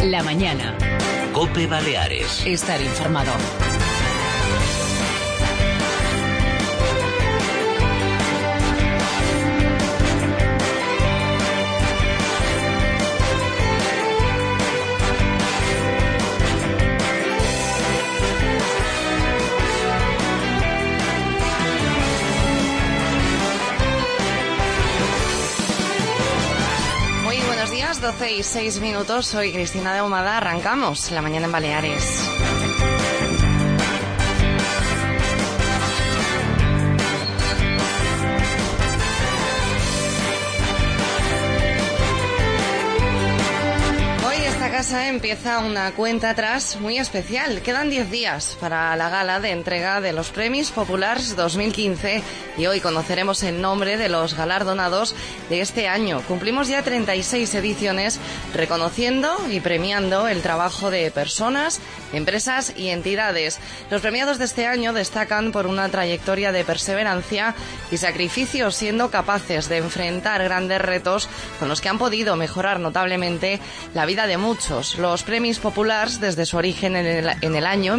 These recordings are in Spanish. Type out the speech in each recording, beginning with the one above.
La mañana. COPE Baleares. Estar informado. Muy buenos días, 12 y 6 minutos. Soy Cristina de Ahumada. Arrancamos La mañana en Baleares. Casa empieza una cuenta atrás muy especial. Quedan 10 días para la gala de entrega de los Premis Populars 2015 y hoy conoceremos el nombre de los galardonados de este año. Cumplimos ya 36 ediciones reconociendo y premiando el trabajo de personas, empresas y entidades. Los premiados de este año destacan por una trayectoria de perseverancia y sacrificio, siendo capaces de enfrentar grandes retos con los que han podido mejorar notablemente la vida de muchos. Los Premis Populars, desde su origen en el año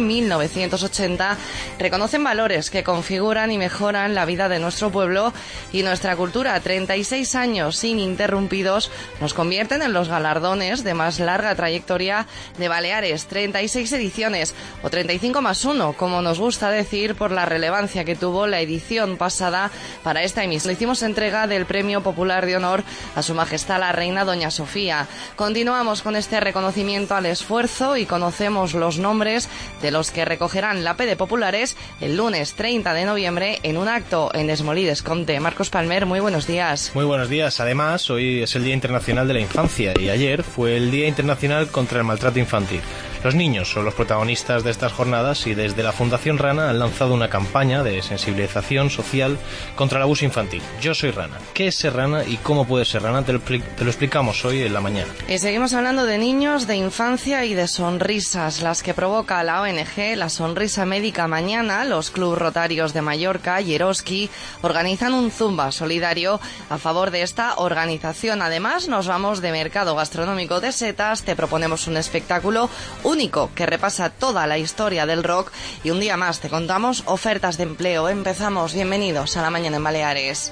1980, reconocen valores que configuran y mejoran la vida de nuestro pueblo y nuestra cultura. 36 años ininterrumpidos nos convierten en los galardones de más larga trayectoria de Baleares. 36 ediciones, o 35 más 1, como nos gusta decir, por la relevancia que tuvo la edición pasada para esta emisión. Le hicimos entrega del Premio Popular de Honor a Su Majestad la Reina Doña Sofía. Continuamos con este reconocimiento al esfuerzo y conocemos los nombres de los que recogerán la P de Populares el lunes 30 de noviembre en un acto en Esmolides Conte. Marcos Palmer, muy buenos días. Muy buenos días. Además, hoy es el Día Internacional de la Infancia y ayer fue el Día Internacional contra el Maltrato Infantil. Los niños son los protagonistas de estas jornadas y desde la Fundación Rana han lanzado una campaña de sensibilización social contra el abuso infantil. Yo soy Rana. ¿Qué es ser Rana y cómo puede ser Rana? Te lo explicamos hoy en la mañana. Y seguimos hablando de niños, de infancia y de sonrisas, las que provoca la ONG La Sonrisa Médica. Mañana los Club Rotarios de Mallorca y Eroski organizan un zumba solidario a favor de esta organización. Además, nos vamos de mercado gastronómico de setas, te proponemos un espectáculo único que repasa toda la historia del rock y un día más te contamos ofertas de empleo. Empezamos. Bienvenidos a La mañana en Baleares.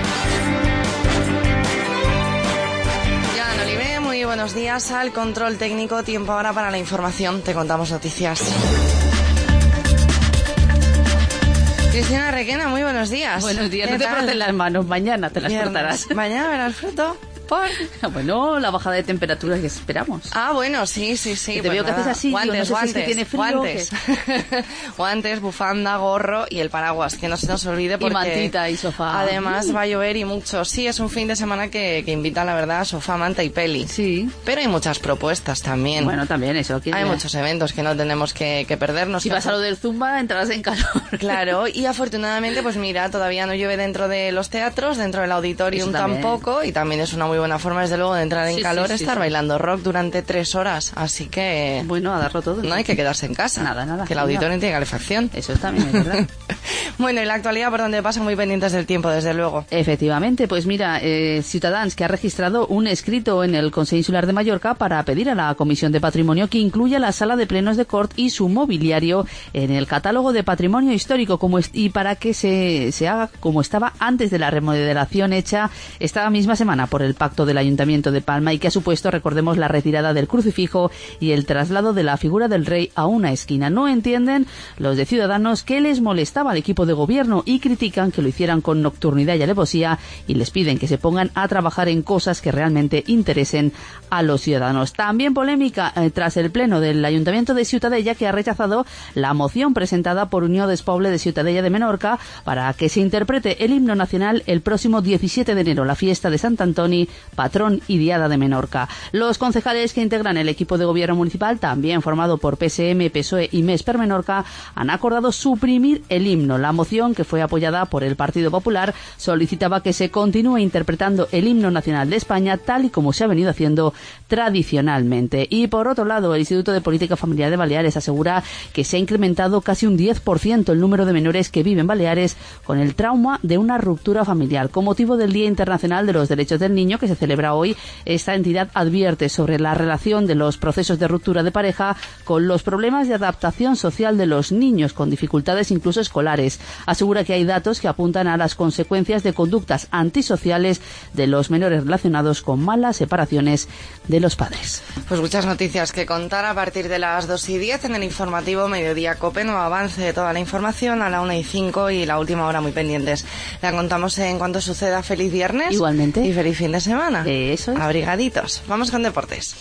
Ya, Olive, muy buenos días al control técnico. Tiempo ahora para la información. Te contamos noticias. Cristina Requena, muy buenos días. Buenos días, no te frotes las manos, mañana te las frotarás. ¿Mañana verás fruto? ¿Por? Bueno, la bajada de temperaturas que esperamos. Ah, bueno, sí. Te veo que haces así, guantes, no sé si es que tiene frío guantes. Guantes, bufanda, gorro y el paraguas, que no se nos olvide porque... Y mantita y sofá. Además va a llover y mucho. Sí, es un fin de semana que invita, la verdad, a sofá, manta y peli. Sí. Pero hay muchas propuestas también. Bueno, también eso. Hay muchos eventos que no tenemos que perdernos. Si vas a lo del Zumba, entrarás en calor. Claro, y afortunadamente, pues mira, todavía no llueve dentro de los teatros, dentro del auditorium tampoco, y también es una muy buena forma, desde luego, de entrar en calor, estar bailando rock durante 3 horas, así que... Bueno, a darlo todo. No hay que quedarse en casa. Nada. Que el auditorio tiene calefacción. Eso también es verdad. Bueno, y la actualidad por donde pasan muy pendientes del tiempo, desde luego. Efectivamente, pues mira, Ciutadans, que ha registrado un escrito en el Consell Insular de Mallorca para pedir a la Comisión de Patrimonio que incluya la sala de plenos de Cort y su mobiliario en el catálogo de patrimonio histórico y para que se haga como estaba antes de la remodelación hecha esta misma semana por el Pacto del Ayuntamiento de Palma y que ha supuesto, recordemos, la retirada del crucifijo y el traslado de la figura del rey a una esquina. No entienden los de Ciudadanos que les molestaba al equipo de gobierno y critican que lo hicieran con nocturnidad y alevosía y les piden que se pongan a trabajar en cosas que realmente interesen a los ciudadanos. También polémica tras el pleno del Ayuntamiento de Ciutadella, que ha rechazado la moción presentada por Unió del Poble de Ciutadella de Menorca para que se interprete el himno nacional el próximo 17 de enero, la fiesta de Sant Antoni, patrón y diada de Menorca. Los concejales que integran el equipo de gobierno municipal, también formado por PSM, PSOE y MES per Menorca, han acordado suprimir el himno. La moción, que fue apoyada por el Partido Popular, solicitaba que se continúe interpretando el himno nacional de España tal y como se ha venido haciendo tradicionalmente. Y por otro lado, el Instituto de Política Familiar de Baleares asegura que se ha incrementado casi un 10% el número de menores que viven en Baleares con el trauma de una ruptura familiar, con motivo del Día Internacional de los Derechos del Niño, que se celebra hoy, esta entidad advierte sobre la relación de los procesos de ruptura de pareja con los problemas de adaptación social de los niños con dificultades incluso escolares. Asegura que hay datos que apuntan a las consecuencias de conductas antisociales de los menores relacionados con malas separaciones de los padres. Pues muchas noticias que contar a partir de las 2:10 en el informativo Mediodía COPE. Nuevo avance de toda la información a la 1:05 y la última hora muy pendientes. La contamos en cuanto suceda. Feliz viernes. Igualmente. Y feliz fin de semana. Eso es. Abrigaditos. Vamos con deportes.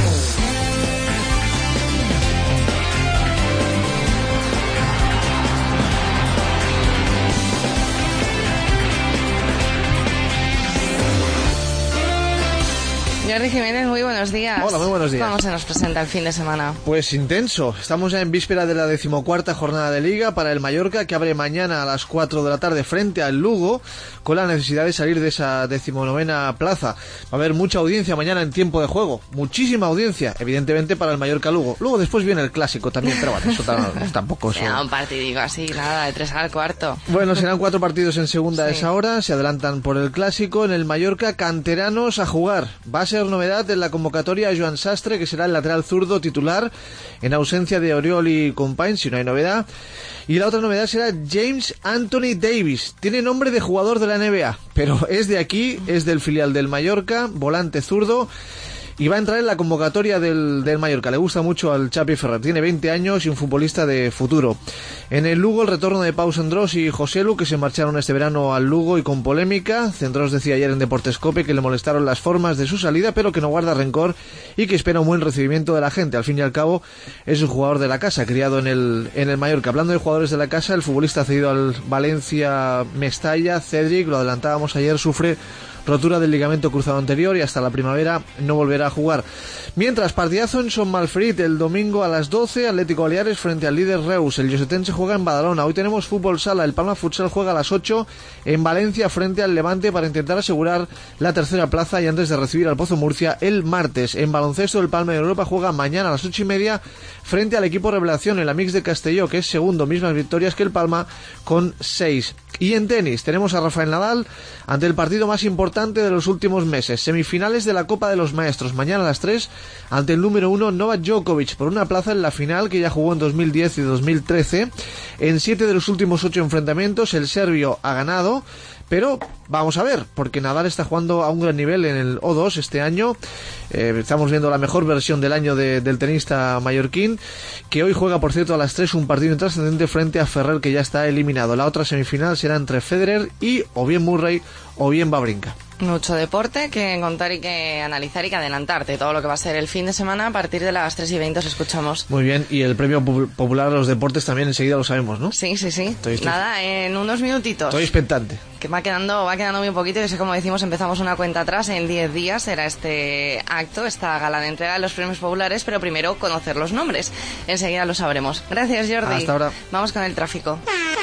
Jordi Jiménez, muy buenos días. Hola, muy buenos días. ¿Cómo se nos presenta el fin de semana? Pues intenso. Estamos ya en víspera de la 14ª jornada de Liga para el Mallorca, que abre mañana a las 4 de la tarde frente al Lugo, con la necesidad de salir de esa 19ª plaza. Va a haber mucha audiencia mañana en tiempo de juego. Muchísima audiencia, evidentemente, para el Mallorca-Lugo. Luego después viene el Clásico también, pero bueno, eso tampoco... Será un partidico así, nada, de 3 al cuarto. Bueno, serán 4 partidos en segunda a Sí. esa hora. Se adelantan por el Clásico. En el Mallorca, canteranos a jugar. Va a ser novedad en la convocatoria a Joan Sastre, que será el lateral zurdo titular en ausencia de Oriol y Companys, si no hay novedad. Y la otra novedad será James Anthony Davis. Tiene nombre de jugador de la NBA, pero es de aquí, es del filial del Mallorca, volante zurdo. Y va a entrar en la convocatoria del Mallorca. Le gusta mucho al Chapi Ferrer. Tiene 20 años y un futbolista de futuro. En el Lugo, el retorno de Pau Sendrós y Joselu, que se marcharon este verano al Lugo y con polémica. Sendrós decía ayer en Deportes COPE que le molestaron las formas de su salida, pero que no guarda rencor y que espera un buen recibimiento de la gente. Al fin y al cabo, es un jugador de la casa, criado en el Mallorca. Hablando de jugadores de la casa, el futbolista cedido al Valencia Mestalla, Cedric, lo adelantábamos ayer, sufre rotura del ligamento cruzado anterior y hasta la primavera no volverá a jugar. Mientras, partidazo en Son Malferit el domingo a las 12, Atlético Baleares frente al líder Reus. El Llosetense juega en Badalona. Hoy tenemos fútbol sala. El Palma Futsal juega a las 8 en Valencia frente al Levante para intentar asegurar la tercera plaza y antes de recibir al Pozo Murcia el martes. En baloncesto, el Palma de Europa juega mañana a las 8:30 frente al equipo Revelación, el Amix de Castelló, que es segundo, mismas victorias que el Palma con 6. Y en tenis tenemos a Rafael Nadal ante el partido más importante de los últimos meses, semifinales de la Copa de los Maestros, mañana a las 3 ante el número 1 Novak Djokovic por una plaza en la final que ya jugó en 2010 y 2013. En 7 de los últimos 8 enfrentamientos el serbio ha ganado, pero vamos a ver, porque Nadal está jugando a un gran nivel en el O2 este año. Estamos viendo la mejor versión del año del tenista mallorquín, que hoy juega, por cierto, a las 3 un partido intrascendente frente a Ferrer, que ya está eliminado. La otra semifinal será entre Federer y o bien Murray o bien Wawrinka. Mucho deporte que contar y que analizar y que adelantarte. Todo lo que va a ser el fin de semana a partir de las 3:20 os escuchamos. Muy bien, y el premio popular a los deportes también enseguida lo sabemos, ¿no? Sí. Nada, en unos minutitos. Estoy expectante. Que va quedando muy poquito y es que, como decimos, empezamos una cuenta atrás. En 10 días será este acto, esta gala de entrega de los premios populares, pero primero conocer los nombres. Enseguida lo sabremos. Gracias, Jordi. Hasta ahora. Vamos con el tráfico.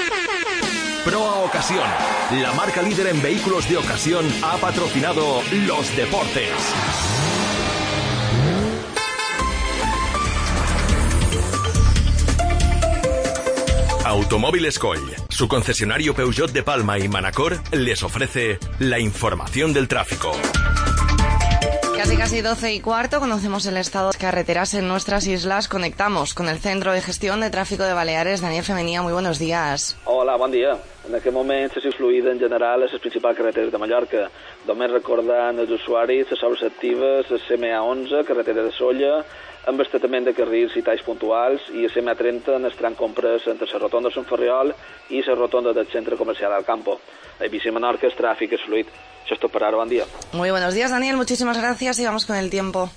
Proa Ocasión, la marca líder en vehículos de ocasión, ha patrocinado los deportes. Automóviles Coll, su concesionario Peugeot de Palma y Manacor, les ofrece la información del tráfico. Casi 12:15, conocemos el estado de las carreteras en nuestras islas. Conectamos con el Centro de Gestión de Tráfico de Baleares. Daniel Femenia, muy buenos días. Hola, bon dia. En aquest moment és fluida en general a les principals carreteres de Mallorca. Només recordant als usuaris les obres actives, la CMA11, carretera de Solla, amb el tractament de carrils i talls puntuals, i la CMA30 en el tram comprès entre la rotonda de Sant Ferriol i la rotonda del centre comercial al Campo. A Eivissa i Menorca el tràfic és fluid. Això és tot per ara, bon dia. Muy buenos días, Daniel, muchísimas gracias y vamos con el tiempo.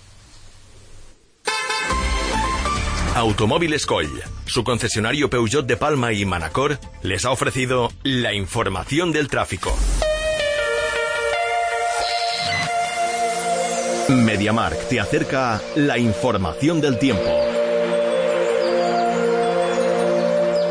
Automóviles Coll, su concesionario Peugeot de Palma y Manacor, les ha ofrecido la información del tráfico. MediaMarkt te acerca la información del tiempo. La verdad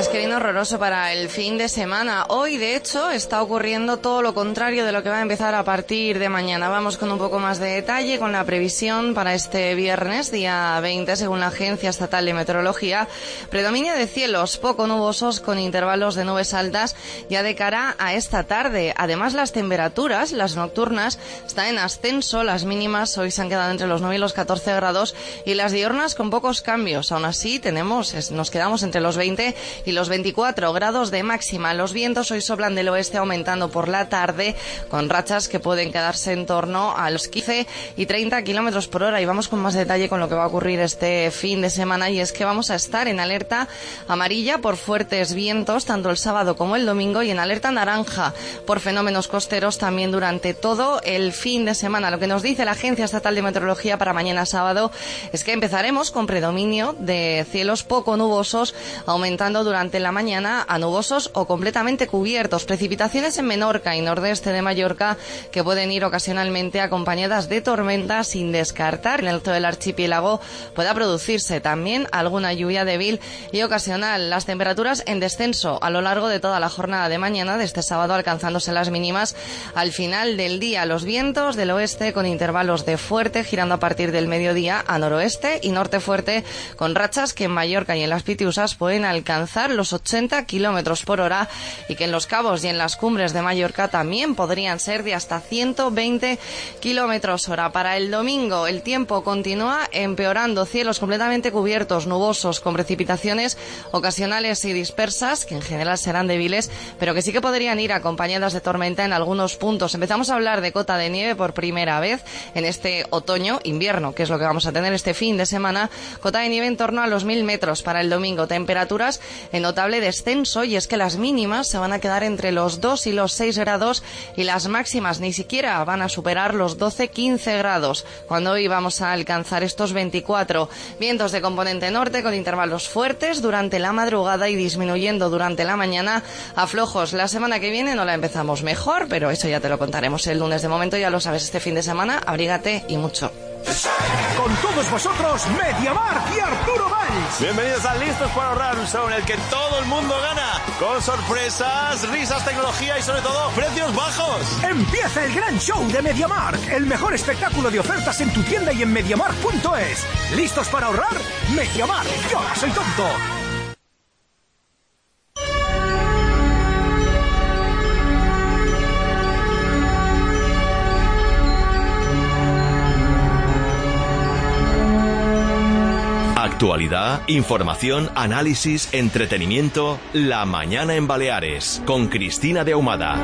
es que viene horroroso para el fin de semana. Hoy, de hecho, está ocurriendo todo lo contrario de lo que va a empezar a partir de mañana. Vamos con un poco más de detalle, con la previsión para este viernes, día 20, según la Agencia Estatal de Meteorología. Predominio de cielos poco nubosos con intervalos de nubes altas ya de cara a esta tarde. Además, las temperaturas, las nocturnas, están en ascenso. Las mínimas hoy se han quedado entre los 9 y los 14 grados y las diurnas con pocos cambios. Aún así, nos quedamos entre los 20 y los 24 grados de máxima. Los vientos hoy soplan del oeste, aumentando por la tarde, con rachas que pueden quedarse en torno a los 15 y 30 kilómetros por hora. Y vamos con más detalle con lo que va a ocurrir este fin de semana, y es que vamos a estar en alerta amarilla por fuertes vientos, tanto el sábado como el domingo, y en alerta naranja por fenómenos costeros también durante todo el fin de semana. Lo que nos dice la Agencia Estatal de Meteorología para mañana sábado es que empezaremos con predominio de cielos poco nubosos, aumentando durante la mañana a nubosos o completamente cubiertos. Precipitaciones en Menorca y nordeste de Mallorca que pueden ir ocasionalmente acompañadas de tormentas, sin descartar en el resto del archipiélago pueda producirse también alguna lluvia débil y ocasional. Las temperaturas en descenso a lo largo de toda la jornada de mañana de este sábado, alcanzándose las mínimas al final del día. Los vientos del oeste con intervalos de fuerte, girando a partir del mediodía a noroeste y norte fuerte, con rachas que en Mallorca y en las Pitiusas pueden alcanzar los 80 kilómetros por hora, y que en Los Cabos y en las cumbres de Mallorca también podrían ser de hasta 120 kilómetros hora. Para el domingo el tiempo continúa empeorando, cielos completamente cubiertos, nubosos, con precipitaciones ocasionales y dispersas, que en general serán débiles, pero que sí que podrían ir acompañadas de tormenta en algunos puntos. Empezamos a hablar de cota de nieve por primera vez en este otoño-invierno, que es lo que vamos a tener este fin de semana. Cota de nieve en torno a los 1000 metros para el domingo. Temperaturas en notable descenso, y es que las mínimas se van a quedar entre los 2 y los 6 grados y las máximas ni siquiera van a superar los 12-15 grados, cuando hoy vamos a alcanzar estos 24. Vientos de componente norte con intervalos fuertes durante la madrugada y disminuyendo durante la mañana a flojos. La semana que viene no la empezamos mejor, pero eso ya te lo contaremos el lunes. De momento ya lo sabes, este fin de semana abrígate y mucho. Con todos vosotros, MediaMarkt y Arturo Valls. Bienvenidos a Listos para Ahorrar, un show en el que todo el mundo gana, con sorpresas, risas, tecnología y sobre todo precios bajos. Empieza el gran show de MediaMarkt, el mejor espectáculo de ofertas en tu tienda y en MediaMarkt.es. ¿Listos para ahorrar? MediaMarkt. Yo soy tonto. Actualidad, información, análisis, entretenimiento. La mañana en Baleares, con Cristina de Ahumada.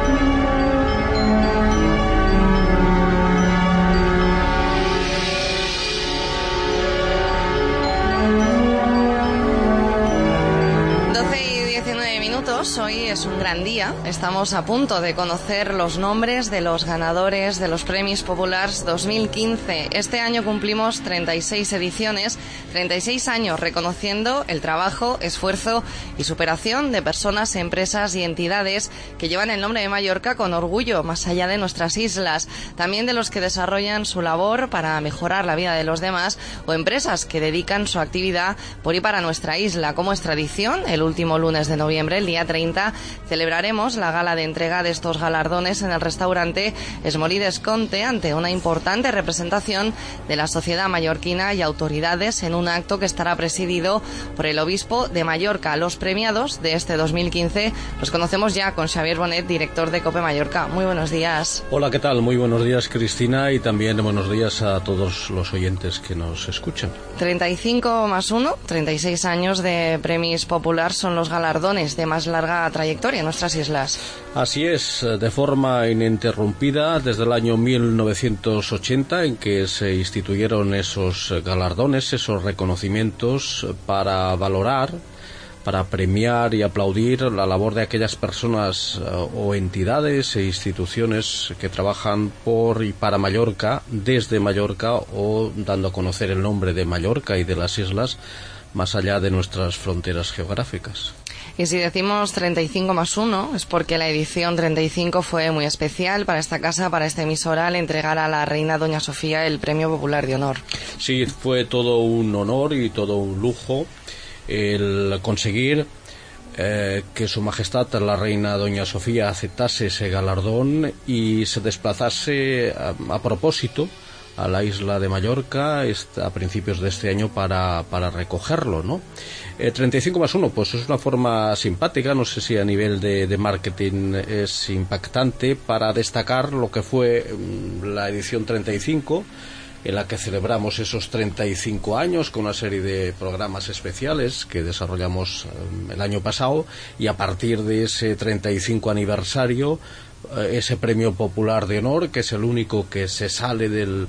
Hoy es un gran día. Estamos a punto de conocer los nombres de los ganadores de los Premios Populars 2015. Este año cumplimos 36 ediciones, 36 años reconociendo el trabajo, esfuerzo y superación de personas, empresas y entidades que llevan el nombre de Mallorca con orgullo más allá de nuestras islas. También de los que desarrollan su labor para mejorar la vida de los demás, o empresas que dedican su actividad por y para nuestra isla. Como es tradición, el último lunes de noviembre, el día 30, celebraremos la gala de entrega de estos galardones en el restaurante Esmolides Conte, ante una importante representación de la sociedad mallorquina y autoridades, en un acto que estará presidido por el obispo de Mallorca. Los premiados de este 2015 los conocemos ya con Xavier Bonet, director de COPE Mallorca. Muy buenos días. Hola, ¿qué tal? Muy buenos días, Cristina, y también buenos días a todos los oyentes que nos escuchan. 35 más 1, 36 años de Premios Popular son los galardones de más larga trayectoria en nuestras islas. Así es, de forma ininterrumpida desde el año 1980, en que se instituyeron esos galardones, esos reconocimientos para valorar, para premiar y aplaudir la labor de aquellas personas o entidades e instituciones que trabajan por y para Mallorca, desde Mallorca, o dando a conocer el nombre de Mallorca y de las islas más allá de nuestras fronteras geográficas. Y si decimos 35 más 1, es porque la edición 35 fue muy especial para esta casa, para esta emisora, al entregar a la reina Doña Sofía el Premio Popular de Honor. Sí, fue todo un honor y todo un lujo el conseguir que Su Majestad la Reina Doña Sofía aceptase ese galardón y se desplazase a propósito a la isla de Mallorca a principios de este año para recogerlo, ¿no? 35+1, pues es una forma simpática, no sé si a nivel de marketing es impactante, para destacar lo que fue la edición 35, en la que celebramos esos 35 años con una serie de programas especiales que desarrollamos el año pasado, y a partir de ese 35 aniversario, ese premio popular de honor, que es el único que se sale del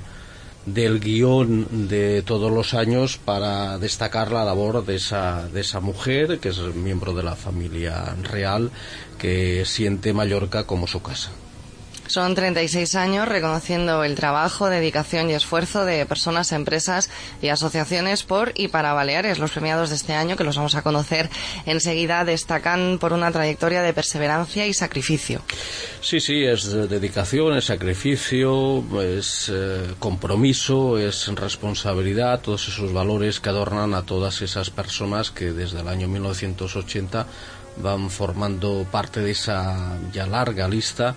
guión de todos los años para destacar la labor de esa mujer, que es miembro de la familia real, que siente Mallorca como su casa. Son 36 años reconociendo el trabajo, dedicación y esfuerzo de personas, empresas y asociaciones por y para Baleares. Los premiados de este año, que los vamos a conocer enseguida, destacan por una trayectoria de perseverancia y sacrificio. Sí, es dedicación, es sacrificio, es compromiso, es responsabilidad, todos esos valores que adornan a todas esas personas que desde el año 1980 van formando parte de esa ya larga lista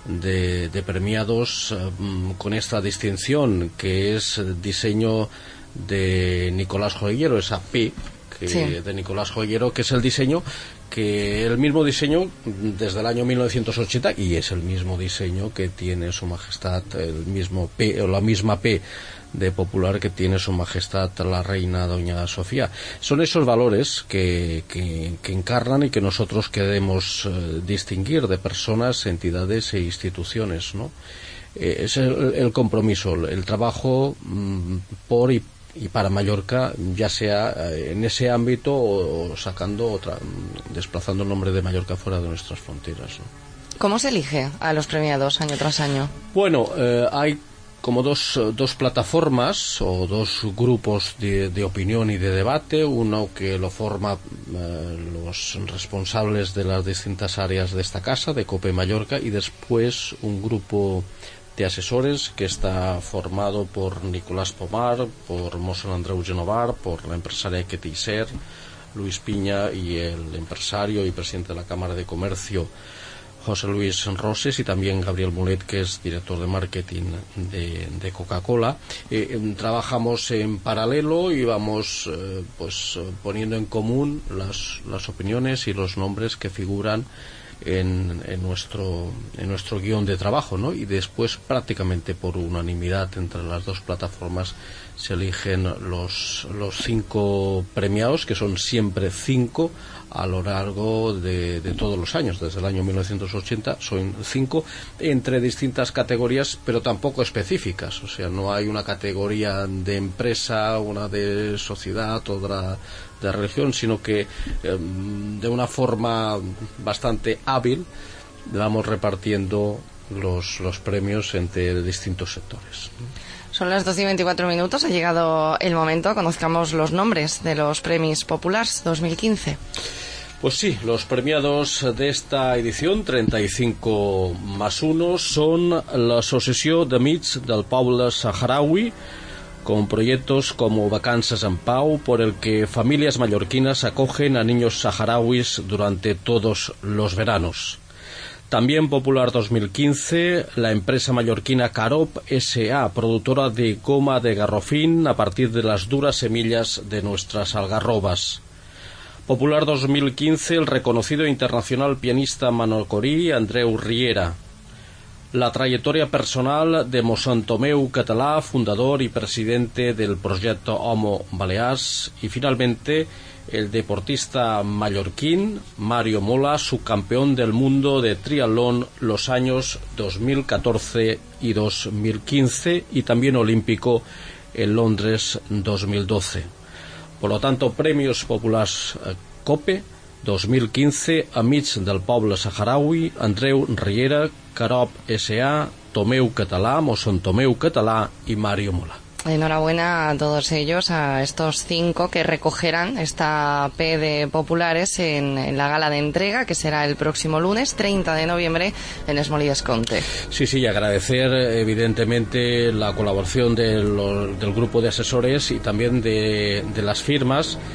de premiados con esta distinción, que es diseño de Nicolás Joyero, esa P de Nicolás Joyero, que es el diseño que el mismo diseño desde el año 1980, y es el mismo diseño que tiene Su Majestad, el mismo P o la misma P de popular que tiene Su Majestad la Reina Doña Sofía. Son esos valores que encarnan y que nosotros queremos distinguir de personas, entidades e instituciones, ¿no? Es el compromiso, el trabajo por y para Mallorca, ya sea en ese ámbito o sacando desplazando el nombre de Mallorca fuera de nuestras fronteras, ¿no? ¿Cómo se elige a los premiados año tras año? Bueno, hay como dos plataformas o dos grupos de opinión y de debate. Uno que lo forma los responsables de las distintas áreas de esta casa, de COPE Mallorca, y después un grupo de asesores que está formado por Nicolás Pomar, por Mossèn Andreu Genovar, por la empresaria Ketty Ser, Luis Piña, y el empresario y presidente de la Cámara de Comercio José Luis Roses, y también Gabriel Mulet, que es director de marketing de Coca-Cola. Trabajamos en paralelo y vamos poniendo en común las opiniones y los nombres que figuran en nuestro guión de trabajo, ¿no? Y después, prácticamente por unanimidad entre las dos plataformas, se eligen los 5 premiados, que son siempre 5 a lo largo de todos los años. Desde el año 1980 son 5 entre distintas categorías, pero tampoco específicas. O sea, no hay una categoría de empresa, una de sociedad, otra de religión, sino que de una forma bastante hábil vamos repartiendo los premios entre distintos sectores. Son las 12:24. Ha llegado el momento. Conozcamos los nombres de los Premis Populars 2015. Pues sí, los premiados de esta edición 35+1 son l'Associació d'Amics del Poble Saharaui, con proyectos como Vacanzas en Pau, por el que familias mallorquinas acogen a niños saharauis durante todos los veranos. También popular 2015, la empresa mallorquina Carop S.A., productora de goma de garrofín a partir de las duras semillas de nuestras algarrobas. Popular 2015, el reconocido internacional pianista manocorí Andreu Riera. La trayectoria personal de Mossèn Tomeu Català, fundador y presidente del proyecto Homo Balears. Y finalmente, el deportista mallorquín Mario Mola, subcampeón del mundo de triatlón los años 2014 y 2015, y también olímpico en Londres 2012. Por lo tanto, Premios Populars COPE 2015, Amics del Poble Saharaui, Andreu Riera, Carop S.A., Tomeu Català, Mossèn Tomeu Català y Mario Mola. Enhorabuena a todos ellos, a estos 5 que recogerán esta P de Populares en la gala de entrega, que será el próximo lunes 30 de noviembre en Es Molí Conte. Sí, y agradecer evidentemente la colaboración del grupo de asesores y también de las firmas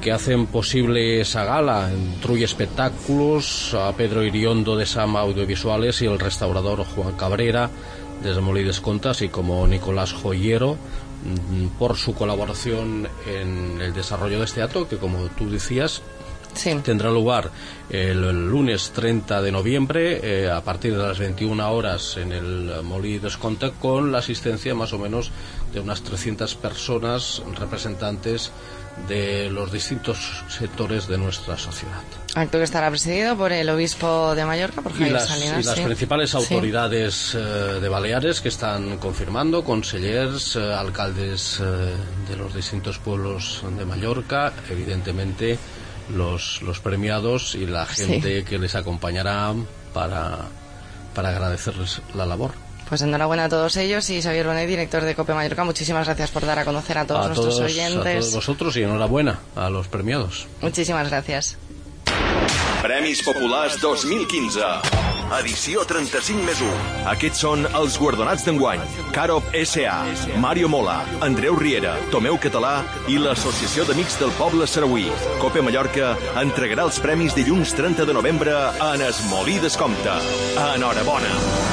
que hacen posible esa gala, en Truy Espectáculos, a Pedro Iriondo de Sama Audiovisuales y el restaurador Juan Cabrera desde Molí d'Esconte, así como Nicolás Joyero, por su colaboración en el desarrollo de este acto, que como tú decías, sí, tendrá lugar el lunes 30 de noviembre a partir de las 21 horas en el Molí d'Esconte, con la asistencia más o menos de unas 300 personas representantes de los distintos sectores de nuestra sociedad. Acto que estará presidido por el obispo de Mallorca, por Javier Salinas. Y las principales autoridades de Baleares que están confirmando, consellers, alcaldes de los distintos pueblos de Mallorca, evidentemente los premiados y la gente que les acompañará para agradecerles la labor. Pues enhorabuena a todos ellos, y Xavier Bonet, director de COPE Mallorca, muchísimas gracias por dar a conocer a todos nuestros oyentes. A todos vosotros, y enhorabuena a los premiados. Muchísimas gracias. Premis Populars 2015. Edició 35+1. Aquests són els guardonats d'enguany. Carop S.A., Mario Mola, Andreu Riera, Tomeu Català i l'Associació d'Amics del Poble Sarauí. COPE Mallorca entregarà els premis dilluns 30 de novembre en es Molí d'Esconte. Enhorabona!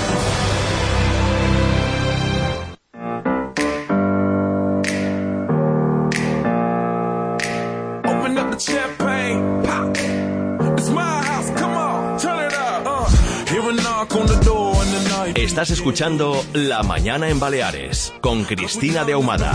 Estás escuchando La Mañana en Baleares con Cristina de Ahumada.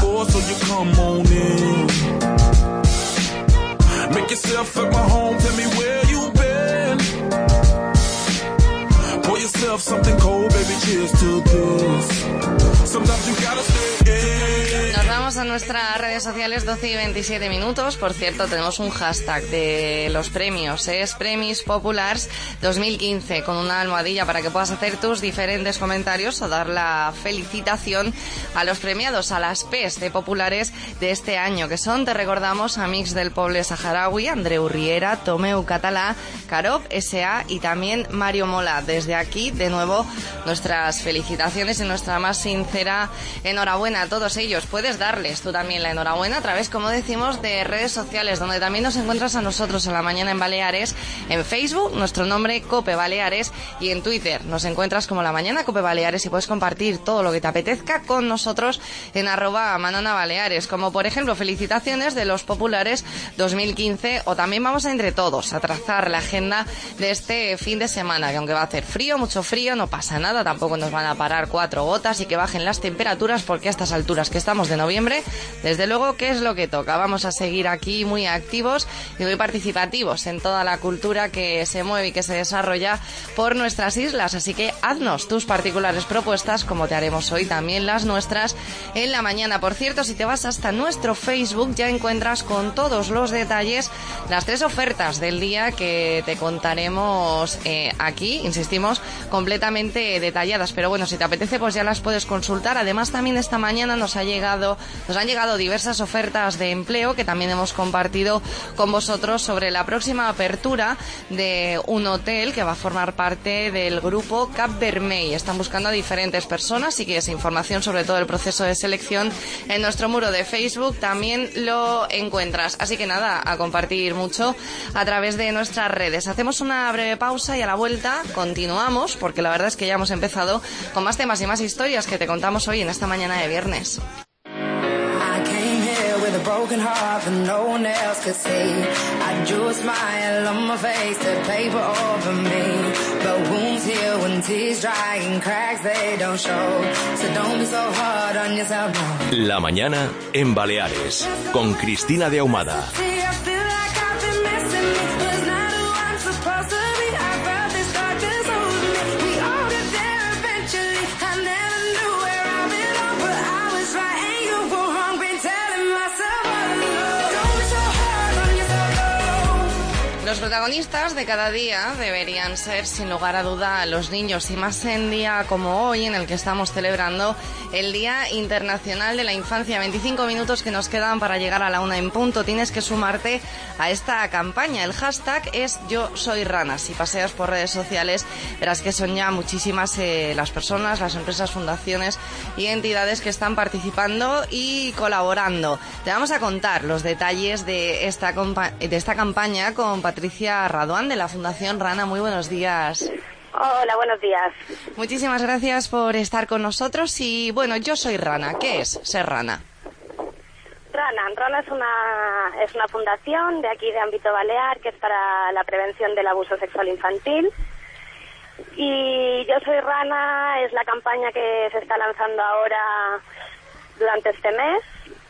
Nos vamos a nuestras redes sociales, 12 y 27 minutos. Por cierto, tenemos un hashtag de los premios, es Premis Populars 2015, con una almohadilla para que puedas hacer tus diferentes comentarios o dar la felicitación a los premiados, a las P's de populares de este año, que son, te recordamos, Amics del Poble Saharaui, Andreu Riera, Tomeu Català, Carop S.A. y también Mario Mola. Desde aquí, de nuevo, nuestras felicitaciones y nuestra más sincera enhorabuena a todos ellos. Puedes darles tú también la enhorabuena a través, como decimos, de redes sociales, donde también nos encuentras a nosotros en La Mañana en Baleares, en Facebook, nuestro nombre COPE Baleares, y en Twitter nos encuentras como La Mañana COPE Baleares, y puedes compartir todo lo que te apetezca con nosotros en @manonabaleares, como por ejemplo felicitaciones de los populares 2015, o también vamos a entre todos a trazar la agenda de este fin de semana, que aunque va a hacer frío, mucho frío, no pasa nada, tampoco nos van a parar 4 gotas y que bajen las temperaturas, porque a estas alturas que estamos de noviembre, desde luego que es lo que toca. Vamos a seguir aquí muy activos y muy participativos en toda la cultura que se mueve y que se desarrolla por nuestras islas, así que haznos tus particulares propuestas, como te haremos hoy también las nuestras en la mañana. Por cierto, si te vas hasta nuestro Facebook, ya encuentras con todos los detalles las 3 ofertas del día que te contaremos aquí, insistimos, completamente detalladas, pero bueno, si te apetece, pues ya las puedes consultar. Además, también esta mañana nos han llegado diversas ofertas de empleo que también hemos compartido con vosotros sobre la próxima apertura de un hotel que va a formar parte del grupo Cap Vermell. Están buscando a diferentes personas, y que esa información sobre todo el proceso de selección en nuestro muro de Facebook también lo encuentras. Así que nada, a compartir mucho a través de nuestras redes. Hacemos una breve pausa y a la vuelta continuamos, porque la verdad es que ya hemos empezado con más temas y más historias que te contamos hoy en esta mañana de viernes. With a broken heart that no one else could see, I drew a smile on my face to paper over me, but wounds heal when tears dry and cracks they don't show, so don't be so hard on yourself, no. La mañana en Baleares con Cristina de Ahumada. Los protagonistas de cada día deberían ser, sin lugar a duda, los niños, y más en día como hoy, en el que estamos celebrando el Día Internacional de la Infancia. 25 minutos que nos quedan para llegar a la 1 en punto. Tienes que sumarte a esta campaña. El hashtag es Yo Soy Rana. Si paseas por redes sociales, verás que son ya muchísimas las personas, las empresas, fundaciones y entidades que están participando y colaborando. Te vamos a contar los detalles de esta campaña con Patricia Raduán, de la Fundación Rana. Muy buenos días. Hola, buenos días. Muchísimas gracias por estar con nosotros. Y bueno, Yo Soy Rana. ¿Qué es ser rana? Rana es una fundación de aquí de ámbito balear que es para la prevención del abuso sexual infantil. Y Yo Soy Rana es la campaña que se está lanzando ahora durante este mes.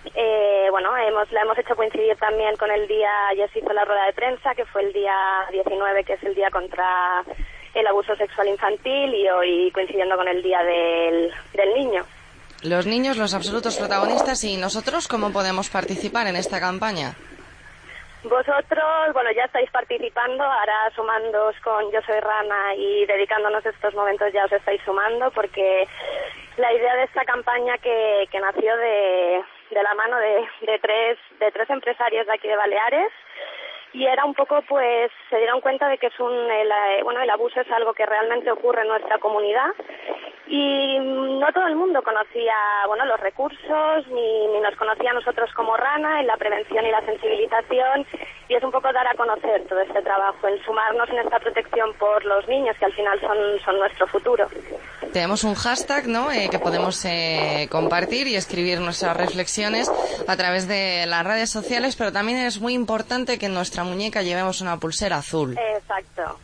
La hemos hecho coincidir también con el día, ayer se hizo la rueda de prensa, que fue el día 19, que es el día contra el abuso sexual infantil, y hoy coincidiendo con el día del niño. Los niños, los absolutos protagonistas, y nosotros, ¿cómo podemos participar en esta campaña? Vosotros, ya estáis participando, ahora sumándoos con Yo Soy Rana y dedicándonos estos momentos ya os estáis sumando, porque la idea de esta campaña que nació de la mano de tres empresarios de aquí de Baleares, y era un poco, pues, se dieron cuenta de que el abuso es algo que realmente ocurre en nuestra comunidad, y no todo el mundo conocía, los recursos, ni nos conocía a nosotros como Rana en la prevención y la sensibilización, y es un poco dar a conocer todo este trabajo, el sumarnos en esta protección por los niños, que al final son nuestro futuro. Tenemos un hashtag, ¿no?, que podemos compartir y escribir nuestras reflexiones a través de las redes sociales, pero también es muy importante que en nuestra muñeca llevemos una pulsera azul. Exacto,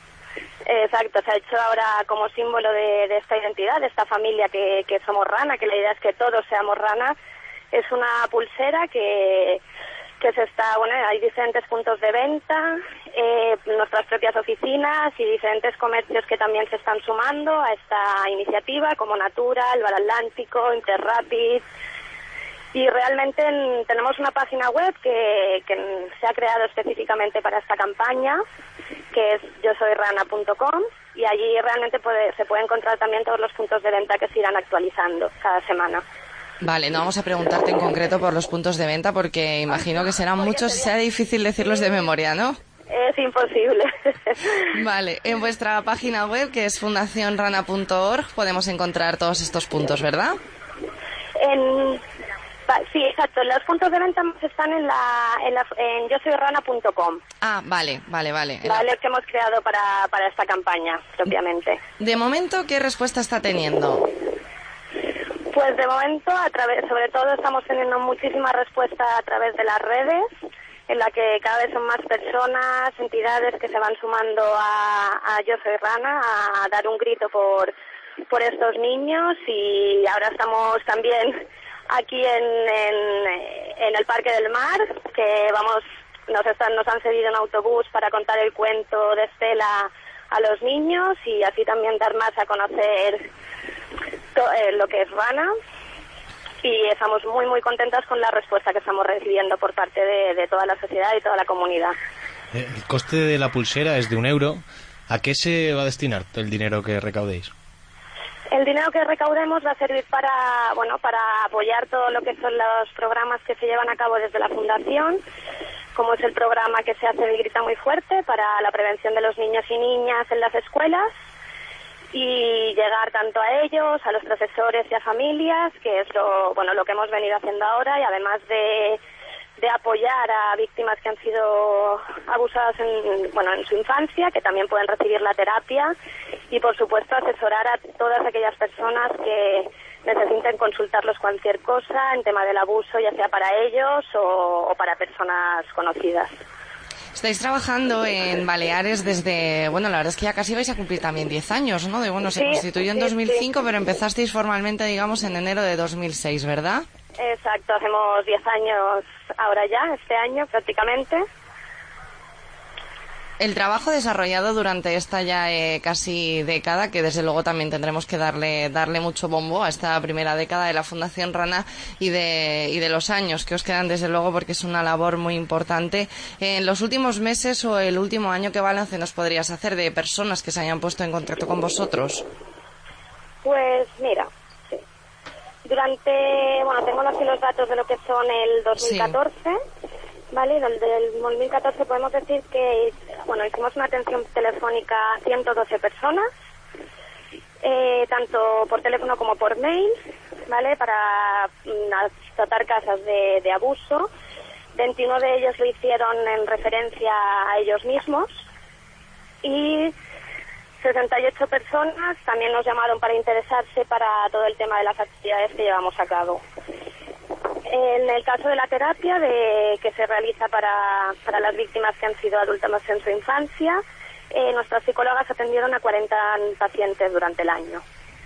se ha hecho ahora como símbolo de esta identidad, de esta familia que somos Rana, que la idea es que todos seamos Rana. Es una pulsera que se está, hay diferentes puntos de venta, nuestras propias oficinas y diferentes comercios que también se están sumando a esta iniciativa, como Natural, Bar Atlántico, Interrapid. Y realmente tenemos una página web que se ha creado específicamente para esta campaña, que es yosoyrana.com, y allí realmente se puede encontrar también todos los puntos de venta que se irán actualizando cada semana. Vale, no vamos a preguntarte en concreto por los puntos de venta, porque imagino que serán muchos y será difícil decirlos de memoria, ¿no? Es imposible. Vale, en vuestra página web, que es fundacionrana.org, podemos encontrar todos estos puntos, ¿verdad? Sí, exacto. Los puntos de venta están en yosoyrana.com. Ah, vale. Vale, que hemos creado para esta campaña, propiamente. De momento, ¿qué respuesta está teniendo? Pues de momento, sobre todo estamos teniendo muchísima respuesta a través de las redes, en la que cada vez son más personas, entidades que se van sumando a Yo Soy Rana, a dar un grito por estos niños, y ahora estamos también aquí en el Parque del Mar, que nos han cedido un autobús para contar el cuento de Estela a los niños, y así también dar más a conocer lo que es Rana, y estamos muy muy contentas con la respuesta que estamos recibiendo por parte de toda la sociedad y toda la comunidad. El coste de la pulsera es de €1. ¿A qué se va a destinar el dinero que recaudéis? El dinero que recaudemos va a servir para apoyar todo lo que son los programas que se llevan a cabo desde la Fundación, como es el programa que se hace de Grita Muy Fuerte para la prevención de los niños y niñas en las escuelas, y llegar tanto a ellos, a los profesores y a familias, que es lo que hemos venido haciendo ahora, y además de apoyar a víctimas que han sido abusadas en su infancia, que también pueden recibir la terapia, y por supuesto asesorar a todas aquellas personas que necesiten consultarlos cualquier cosa en tema del abuso, ya sea para ellos o para personas conocidas. Estáis trabajando en Baleares desde, la verdad es que ya casi vais a cumplir también 10 años, ¿no? Se constituyó en 2005, pero empezasteis formalmente, digamos, en enero de 2006, ¿verdad? Exacto, hacemos 10 años ahora ya, este año prácticamente. El trabajo desarrollado durante esta ya casi década, que desde luego también tendremos que darle mucho bombo a esta primera década de la Fundación Rana y de los años que os quedan, desde luego, porque es una labor muy importante. En los últimos meses o el último año, ¿qué balance nos podrías hacer de personas que se hayan puesto en contacto con vosotros? Pues mira, sí. Tengo aquí los datos de lo que son el 2014. Sí. Vale, del 2014 podemos decir que, hicimos una atención telefónica a 112 personas, tanto por teléfono como por mail, ¿vale? Para tratar casos de abuso. 21 de ellos lo hicieron en referencia a ellos mismos y 68 personas también nos llamaron para interesarse para todo el tema de las actividades que llevamos a cabo. En el caso de la terapia que se realiza para las víctimas que han sido adultas en su infancia, nuestras psicólogas atendieron a 40 pacientes durante el año.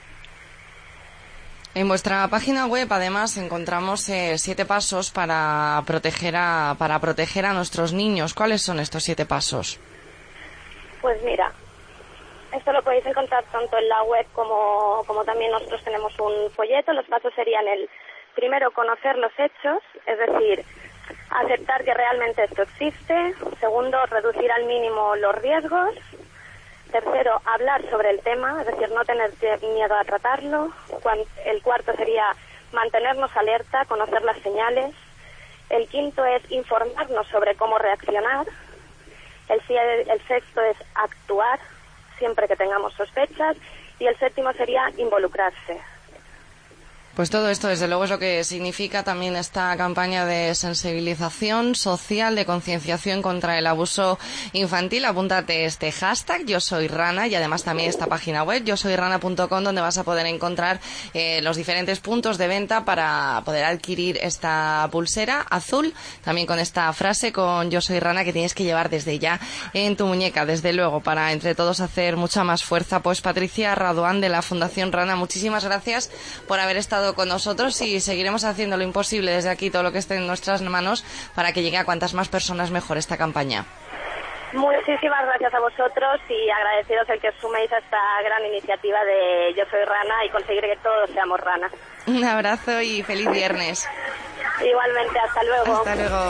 En vuestra página web, además, encontramos 7 pasos para proteger a nuestros niños. ¿Cuáles son estos 7 pasos? Pues mira, esto lo podéis encontrar tanto en la web como también nosotros tenemos un folleto. Los pasos serían primero, conocer los hechos, es decir, aceptar que realmente esto existe. Segundo, reducir al mínimo los riesgos. Tercero, hablar sobre el tema, es decir, no tener miedo a tratarlo. El cuarto sería mantenernos alerta, conocer las señales. El quinto es informarnos sobre cómo reaccionar. El sexto es actuar, siempre que tengamos sospechas. Y el séptimo sería involucrarse. Pues todo esto, desde luego, es lo que significa también esta campaña de sensibilización social, de concienciación contra el abuso infantil. Apúntate este hashtag, Yo Soy Rana, y además también esta página web, yosoyrana.com, donde vas a poder encontrar los diferentes puntos de venta para poder adquirir esta pulsera azul, también con esta frase, con Yo Soy Rana, que tienes que llevar desde ya en tu muñeca, desde luego, para entre todos hacer mucha más fuerza. Pues Patricia Raduán, de la Fundación Rana, muchísimas gracias por haber estado con nosotros, y seguiremos haciendo lo imposible desde aquí, todo lo que esté en nuestras manos, para que llegue a cuantas más personas mejor esta campaña. Muchísimas gracias a vosotros y agradecidos el que os suméis a esta gran iniciativa de Yo Soy Rana y conseguir que todos seamos ranas. Un abrazo y feliz viernes. Igualmente, hasta luego. Hasta luego.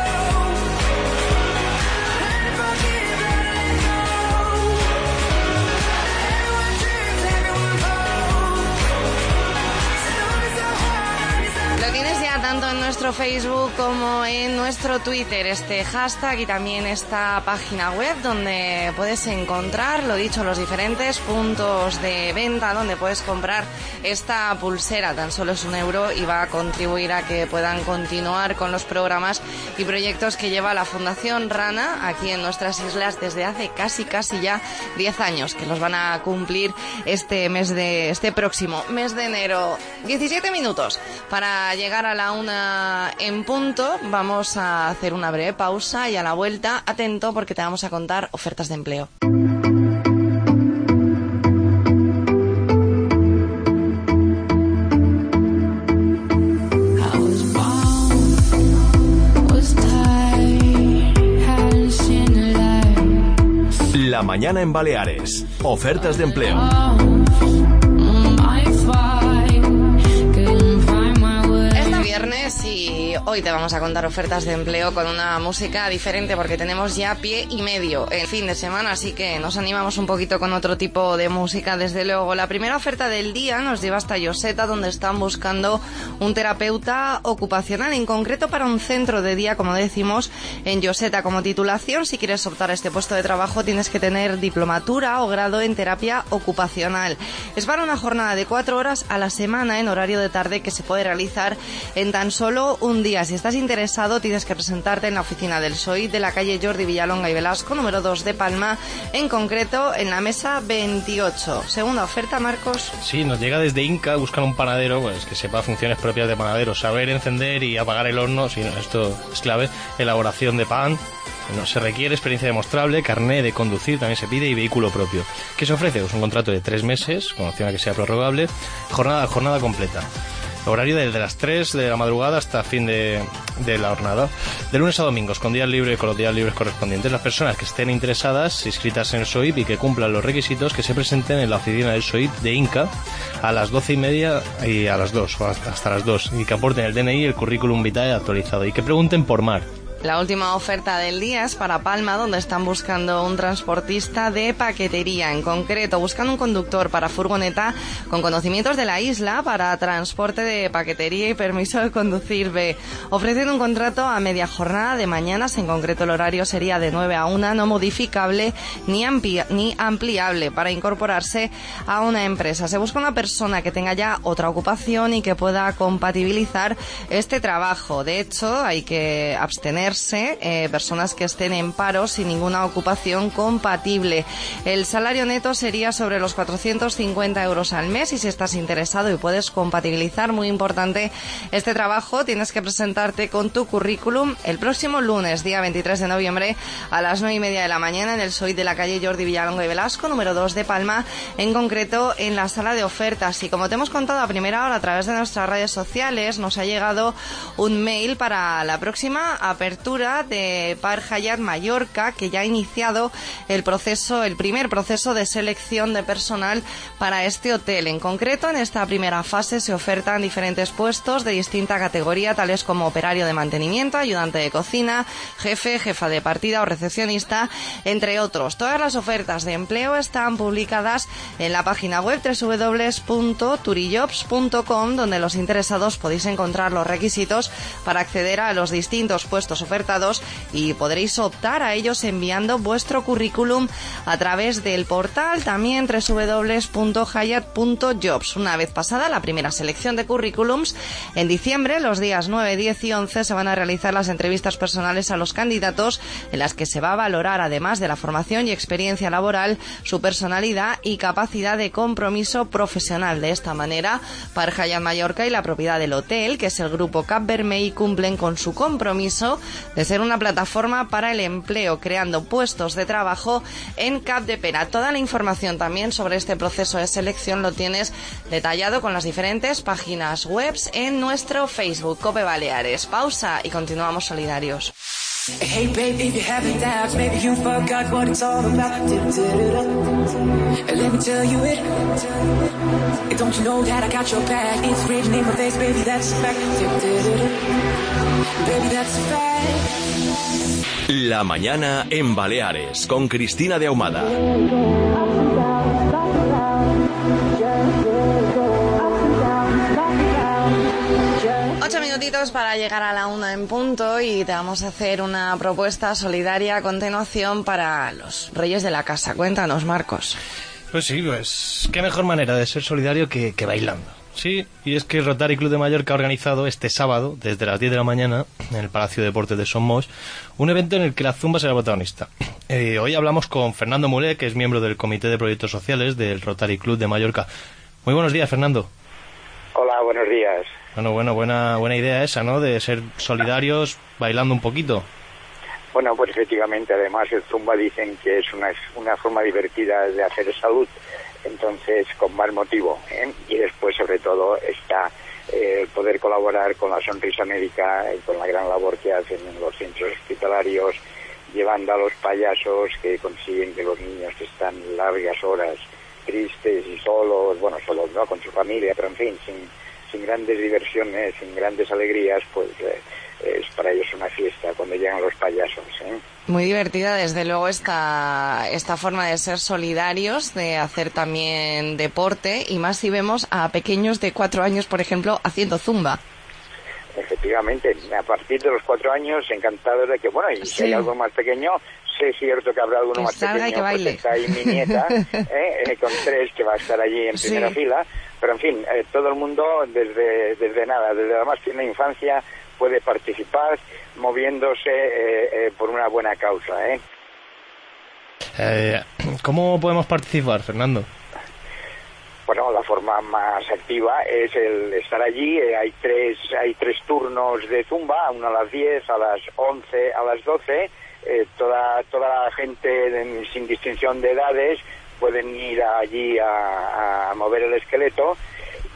Lo tienes ya tanto en nuestro Facebook como en nuestro Twitter, este hashtag, y también esta página web donde puedes encontrar, lo dicho, los diferentes puntos de venta donde puedes comprar esta pulsera. Tan solo es €1 y va a contribuir a que puedan continuar con los programas y proyectos que lleva la Fundación Rana aquí en nuestras islas desde hace casi ya 10 años, que los van a cumplir este próximo mes de enero. 17 minutos para llegar a la 1 en punto. Vamos a hacer una breve pausa y a la vuelta, atento, porque te vamos a contar ofertas de empleo. La mañana en Baleares. Ofertas de empleo. Viernes, y hoy te vamos a contar ofertas de empleo con una música diferente, porque tenemos ya pie y medio el fin de semana, así que nos animamos un poquito con otro tipo de música, desde luego. La primera oferta del día nos lleva hasta Lloseta, donde están buscando un terapeuta ocupacional, en concreto para un centro de día, como decimos, en Lloseta. Como titulación, si quieres optar a este puesto de trabajo, tienes que tener diplomatura o grado en terapia ocupacional. Es para una jornada de 4 horas a la semana en horario de tarde, que se puede realizar en tan solo un día. Si estás interesado, tienes que presentarte en la oficina del PSOE de la calle Jordi Villalonga y Velasco, número 2 de Palma, en concreto en la mesa 28. Segunda oferta, Marcos. Sí, nos llega desde Inca, buscar un panadero pues que sepa funciones propias de panadero, saber encender y apagar el horno, sí, esto es clave, elaboración de pan. Bueno, se requiere experiencia demostrable, carné de conducir también se pide, y vehículo propio. ¿Qué se ofrece? Pues un contrato de 3 meses, con opción a que sea prorrogable, jornada completa. Horario desde las 3 de la madrugada hasta fin de la jornada. De lunes a domingos, con días libres, con los días libres correspondientes. Las personas que estén interesadas, inscritas en el SOIP y que cumplan los requisitos, que se presenten en la oficina del SOIP de Inca a las 12:30 y a las 2, o hasta las 2, y que aporten el DNI y el currículum vitae actualizado, y que pregunten por Mar. La última oferta del día es para Palma, donde están buscando un transportista de paquetería. En concreto, buscan un conductor para furgoneta con conocimientos de la isla para transporte de paquetería y permiso de conducir B. Ofrecen un contrato a media jornada de mañanas. En concreto, el horario sería de 9 a 1, no modificable ni ampliable, para incorporarse a una empresa. Se busca una persona que tenga ya otra ocupación y que pueda compatibilizar este trabajo. De hecho, hay que abstener personas que estén en paro sin ninguna ocupación compatible. El salario neto sería sobre los 450 euros al mes, y si estás interesado y puedes compatibilizar, muy importante, este trabajo, tienes que presentarte con tu currículum el próximo lunes, día 23 de noviembre, a las 9:30 de la mañana, en el SOIT de la calle Jordi Villalonga y Velasco, número 2 de Palma, en concreto en la sala de ofertas. Y como te hemos contado a primera hora a través de nuestras redes sociales, nos ha llegado un mail para la próxima apertura de Park Hyatt Mallorca, que ya ha iniciado el primer proceso de selección de personal para este hotel. En concreto, en esta primera fase se ofertan diferentes puestos de distinta categoría, tales como operario de mantenimiento, ayudante de cocina, jefe, jefa de partida o recepcionista, entre otros. Todas las ofertas de empleo están publicadas en la página web www.turijobs.com, donde los interesados podéis encontrar los requisitos para acceder a los distintos puestos ofertados, y podréis optar a ellos enviando vuestro currículum a través del portal, también www.hyatt.jobs. Una vez pasada la primera selección de currículums, en diciembre, los días 9, 10 y 11, se van a realizar las entrevistas personales a los candidatos, en las que se va a valorar, además de la formación y experiencia laboral, su personalidad y capacidad de compromiso profesional. De esta manera, Park Hyatt Mallorca y la propiedad del hotel, que es el grupo Cap Vermell, cumplen con su compromiso de ser una plataforma para el empleo, creando puestos de trabajo en Capdepera. Toda la información también sobre este proceso de selección lo tienes detallado con las diferentes páginas web en nuestro Facebook, COPE Baleares. Pausa y continuamos solidarios. Hey babe, if you having doubts, maybe you forgot what it's all about. Let me tell you it. Don't you know that I got your back? It's written in my face, baby, that's a fact. Baby, that's a fact. La mañana en Baleares, con Cristina de Ahumada. Minutitos para llegar a la 1 en punto, y te vamos a hacer una propuesta solidaria a continuación para los Reyes de la Casa. Cuéntanos, Marcos. Pues sí, pues qué mejor manera de ser solidario que bailando. Sí, y es que el Rotary Club de Mallorca ha organizado este sábado, desde las 10 de la mañana, en el Palacio de Deportes de Somos, un evento en el que la zumba será protagonista. Hoy hablamos con Fernando Mulé, que es miembro del Comité de Proyectos Sociales del Rotary Club de Mallorca. Muy buenos días, Fernando. Hola, buenos días. Bueno, buena idea esa, ¿no?, de ser solidarios bailando un poquito. Bueno, pues efectivamente, además el zumba dicen que es una forma divertida de hacer salud, entonces con más motivo, ¿eh? Y después, sobre todo, está el poder colaborar con la Sonrisa Médica y con la gran labor que hacen en los centros hospitalarios, llevando a los payasos que consiguen que los niños que están largas horas tristes y solos, solos no, con su familia, pero en fin, sin grandes diversiones, sin grandes alegrías, pues es para ellos una fiesta cuando llegan los payasos, ¿eh? Muy divertida, desde luego, esta forma de ser solidarios, de hacer también deporte, y más si vemos a pequeños de 4 años, por ejemplo, haciendo zumba. Efectivamente, a partir de los 4 años, encantados de que, y si hay algo más pequeño, sé cierto que habrá alguno más pequeño, y que baile. Pues está ahí mi nieta, con 3, que va a estar allí en primera fila, pero en fin, todo el mundo desde la más tierna infancia puede participar moviéndose por una buena causa, ¿Cómo podemos participar, Fernando? Bueno, la forma más activa es el estar allí. Hay tres turnos de zumba, uno a las 10, a las 11, a las 12. Toda la gente sin distinción de edades pueden ir allí a mover el esqueleto,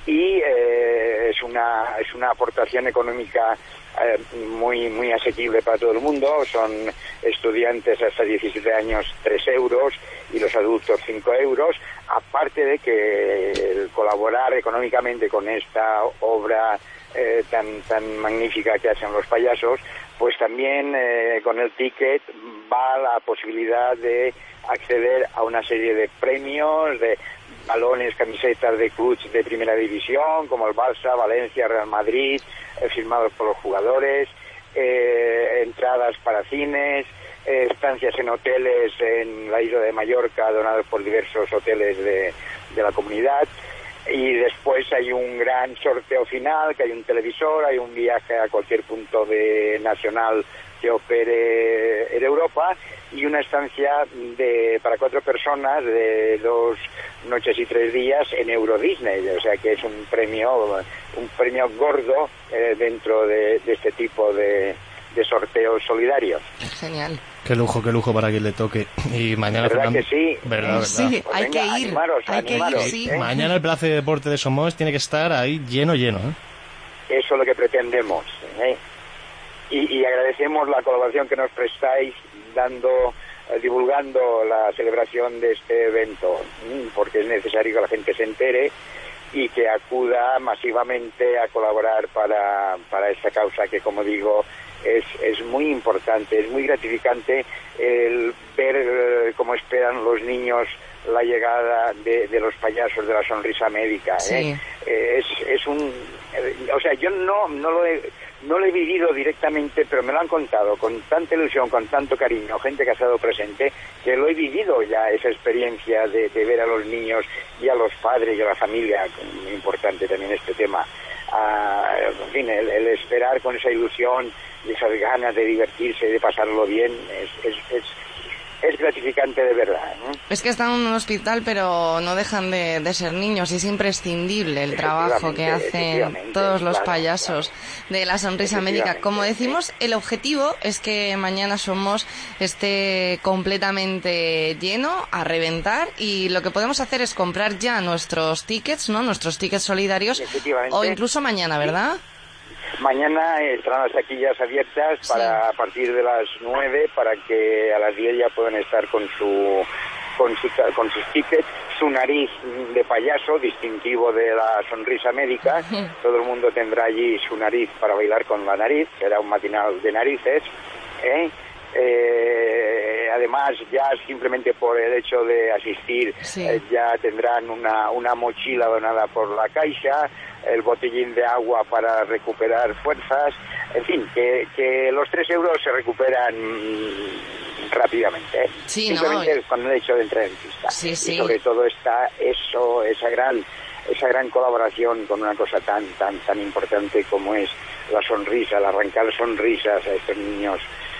y es una aportación económica muy asequible para todo el mundo. Son estudiantes hasta 17 años 3 euros y los adultos 5 euros, aparte de que el colaborar económicamente con esta obra tan magnífica que hacen los payasos, pues también con el ticket va la posibilidad de acceder a una serie de premios, de balones, camisetas de clubes de primera división, como el Barça, Valencia, Real Madrid, firmados por los jugadores, entradas para cines, estancias en hoteles en la isla de Mallorca, donados por diversos hoteles de la comunidad. Y después hay un gran sorteo final, que hay un televisor, hay un viaje a cualquier punto nacional que opere en Europa, y una estancia para 4 personas de 2 noches y 3 días en Euro Disney. O sea que es un premio gordo dentro de este tipo de sorteos solidarios. Genial. Qué lujo para quien le toque. Y mañana... ¿Verdad que sí? ¿Verdad? Sí, pues hay venga, que ir. animaros, sí. Mañana el Palacio de Deportes de Somos tiene que estar ahí lleno. Eso es lo que pretendemos. Y agradecemos la colaboración que nos prestáis divulgando la celebración de este evento, porque es necesario que la gente se entere y que acuda masivamente a colaborar para esta causa que, como digo, es muy importante, es muy gratificante el ver cómo esperan los niños la llegada de los payasos de la sonrisa médica. Sí. O sea, yo no lo he vivido directamente, pero me lo han contado con tanta ilusión, con tanto cariño, gente que ha estado presente, que lo he vivido ya, esa experiencia de ver a los niños y a los padres y a la familia. Muy importante también este tema. En fin, el esperar con esa ilusión y esas ganas de divertirse y de pasarlo bien es gratificante de verdad, ¿no? Es que están en un hospital, pero no dejan de ser niños, y es imprescindible el trabajo que hacen todos los payasos de la sonrisa médica. Como decimos, el objetivo es que mañana Somos esté completamente lleno, a reventar, y lo que podemos hacer es comprar ya nuestros tickets, ¿no? Nuestros tickets solidarios, o incluso mañana, ¿verdad? Mañana estarán las taquillas abiertas a partir de las 9, para que a las 10 ya puedan estar con sus tickets, su nariz de payaso, distintivo de la sonrisa médica. Todo el mundo tendrá allí su nariz para bailar con la nariz, será un matinal de narices. Además, ya simplemente por el hecho de asistir, ya tendrán una mochila donada por la Caixa, el botellín de agua para recuperar fuerzas, en fin, que los 3 euros se recuperan rápidamente, simplemente con el hecho de entrar en pista. Y sobre todo está esa gran colaboración con una cosa tan importante como es la sonrisa, el arrancar sonrisas a estos niños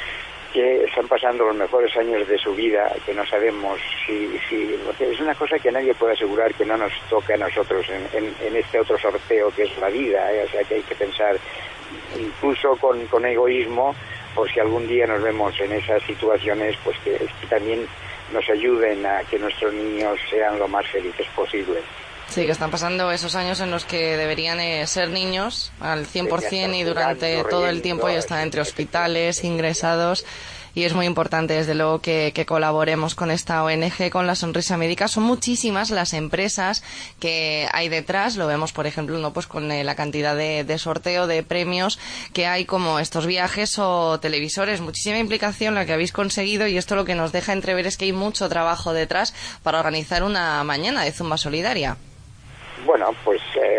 que están pasando los mejores años de su vida, que no sabemos si es una cosa que nadie puede asegurar que no nos toque a nosotros en este otro sorteo que es la vida, o sea que hay que pensar incluso con egoísmo, por si algún día nos vemos en esas situaciones, pues que también nos ayuden a que nuestros niños sean lo más felices posibles. Sí, que están pasando esos años en los que deberían ser niños al 100%, y durante todo el tiempo ya están entre hospitales, ingresados, y es muy importante desde luego que colaboremos con esta ONG, con la sonrisa médica. Son muchísimas las empresas que hay detrás, lo vemos por ejemplo pues con la cantidad de sorteo de premios que hay, como estos viajes o televisores, muchísima implicación la que habéis conseguido, y esto lo que nos deja entrever es que hay mucho trabajo detrás para organizar una mañana de Zumba Solidaria. Bueno, pues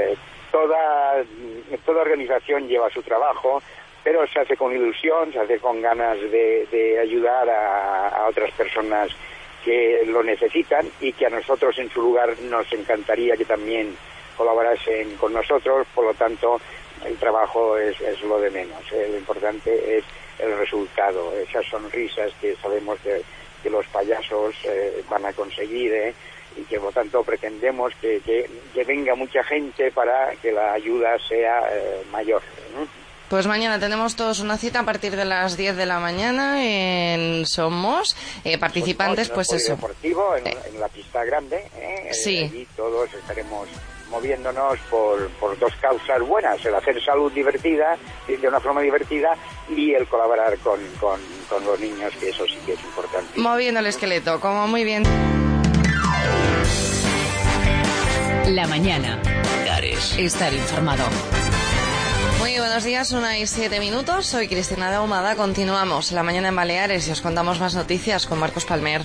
toda organización lleva su trabajo, pero se hace con ilusión, se hace con ganas de ayudar a otras personas que lo necesitan, y que a nosotros en su lugar nos encantaría que también colaborasen con nosotros. Por lo tanto, el trabajo es lo de menos. Lo importante es el resultado, esas sonrisas que sabemos que los payasos van a conseguir, y que por tanto pretendemos que venga mucha gente para que la ayuda sea mayor. Pues mañana tenemos todos una cita a partir de las 10 de la mañana en Somos. Participantes, pues eso. Deportivo, en la pista grande. Sí. Allí todos estaremos moviéndonos por dos causas buenas, el hacer salud divertida, de una forma divertida, y el colaborar con los niños, que eso sí que es importante. Moviendo el esqueleto, como muy bien. La mañana. Estar informado. Muy buenos días, 1:07. Soy Cristina de Ahumada. Continuamos La Mañana en Baleares y os contamos más noticias con Marcos Palmer.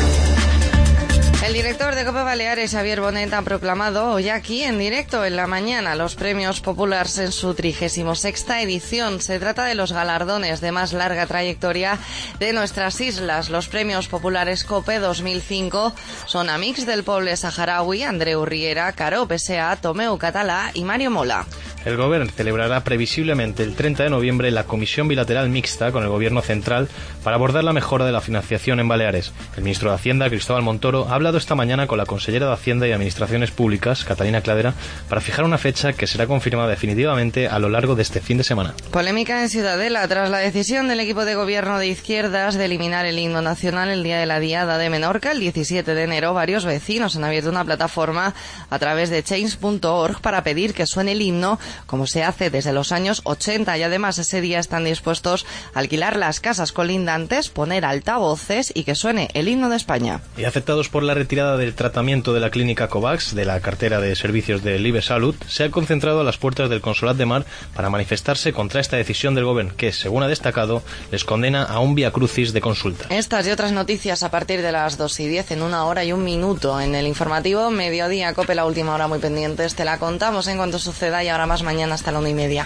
El director de COPE Baleares, Xavier Bonet, ha proclamado hoy aquí en directo en La Mañana los premios Populars en su 36ª edición. Se trata de los galardones de más larga trayectoria de nuestras islas. Los premios populares COPE 2005 son Amics del Poble Saharaui, Andreu Riera, Carop S.A., Tomeu Català y Mario Mola. El Gobierno celebrará previsiblemente el 30 de noviembre la comisión bilateral mixta con el Gobierno central para abordar la mejora de la financiación en Baleares. El ministro de Hacienda, Cristóbal Montoro, ha hablado esta mañana con la consellera de Hacienda y Administraciones Públicas, Catalina Cladera, para fijar una fecha que será confirmada definitivamente a lo largo de este fin de semana. Polémica en Ciudadela tras la decisión del equipo de gobierno de izquierdas de eliminar el himno nacional el día de la Diada de Menorca, el 17 de enero. Varios vecinos han abierto una plataforma a través de change.org para pedir que suene el himno como se hace desde los años 80, y además ese día están dispuestos a alquilar las casas colindantes, poner altavoces y que suene el himno de España. Y afectados por la retirada del tratamiento de la clínica Covax de la cartera de servicios del IBE Salud, se han concentrado a las puertas del Consolat de Mar para manifestarse contra esta decisión del Gobierno, que, según ha destacado, les condena a un viacrucis de consulta. Estas y otras noticias a partir de las 2:10 en 1 hora y 1 minuto en el informativo Mediodía COPE, la última hora muy pendientes. Te la contamos en cuanto suceda y ahora más mañana hasta la 1:30.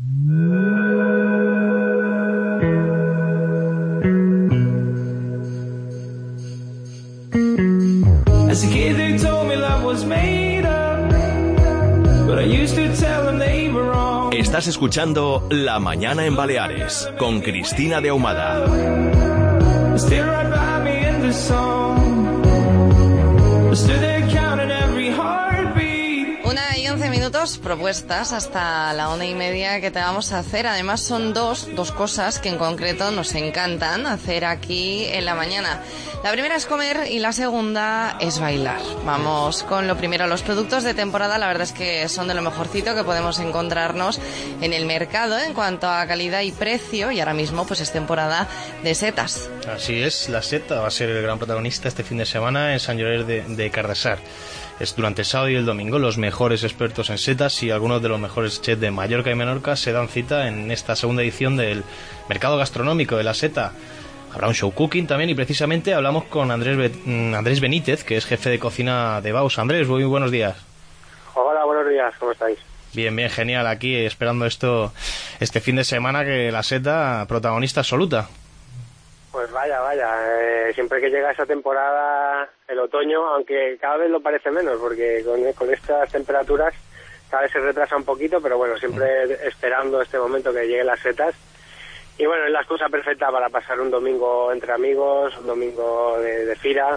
As a kid they told me love was made up, but I used to tell them they were wrong. Estás escuchando La Mañana en Baleares con Cristina de Ahumada. Still right by me in the song. Stood there counting every heartbeat. 1:11, propuestas hasta la 1:30 que te vamos a hacer. Además son dos cosas que en concreto nos encantan hacer aquí en la mañana. La primera es comer y la segunda es bailar. Vamos con lo primero. Los productos de temporada, la verdad es que son de lo mejorcito que podemos encontrarnos en el mercado en cuanto a calidad y precio, y ahora mismo pues es temporada de setas. Así es, la seta va a ser el gran protagonista este fin de semana en Sant Llorer de Cardassar. Es durante el sábado y el domingo. Los mejores expertos en setas y algunos de los mejores chefs de Mallorca y Menorca se dan cita en esta segunda edición del mercado gastronómico de la seta. Habrá un show cooking también, y precisamente hablamos con Andrés Benítez, que es jefe de cocina de Baus. Andrés, muy buenos días. Hola, buenos días, ¿cómo estáis? Bien, genial, aquí esperando este fin de semana, que la seta protagonista absoluta. Pues vaya, siempre que llega esa temporada, el otoño, aunque cada vez lo parece menos, porque con estas temperaturas cada vez se retrasa un poquito, pero bueno, siempre esperando este momento que lleguen las setas. Y bueno, es la excusa perfecta para pasar un domingo entre amigos, un domingo de fira,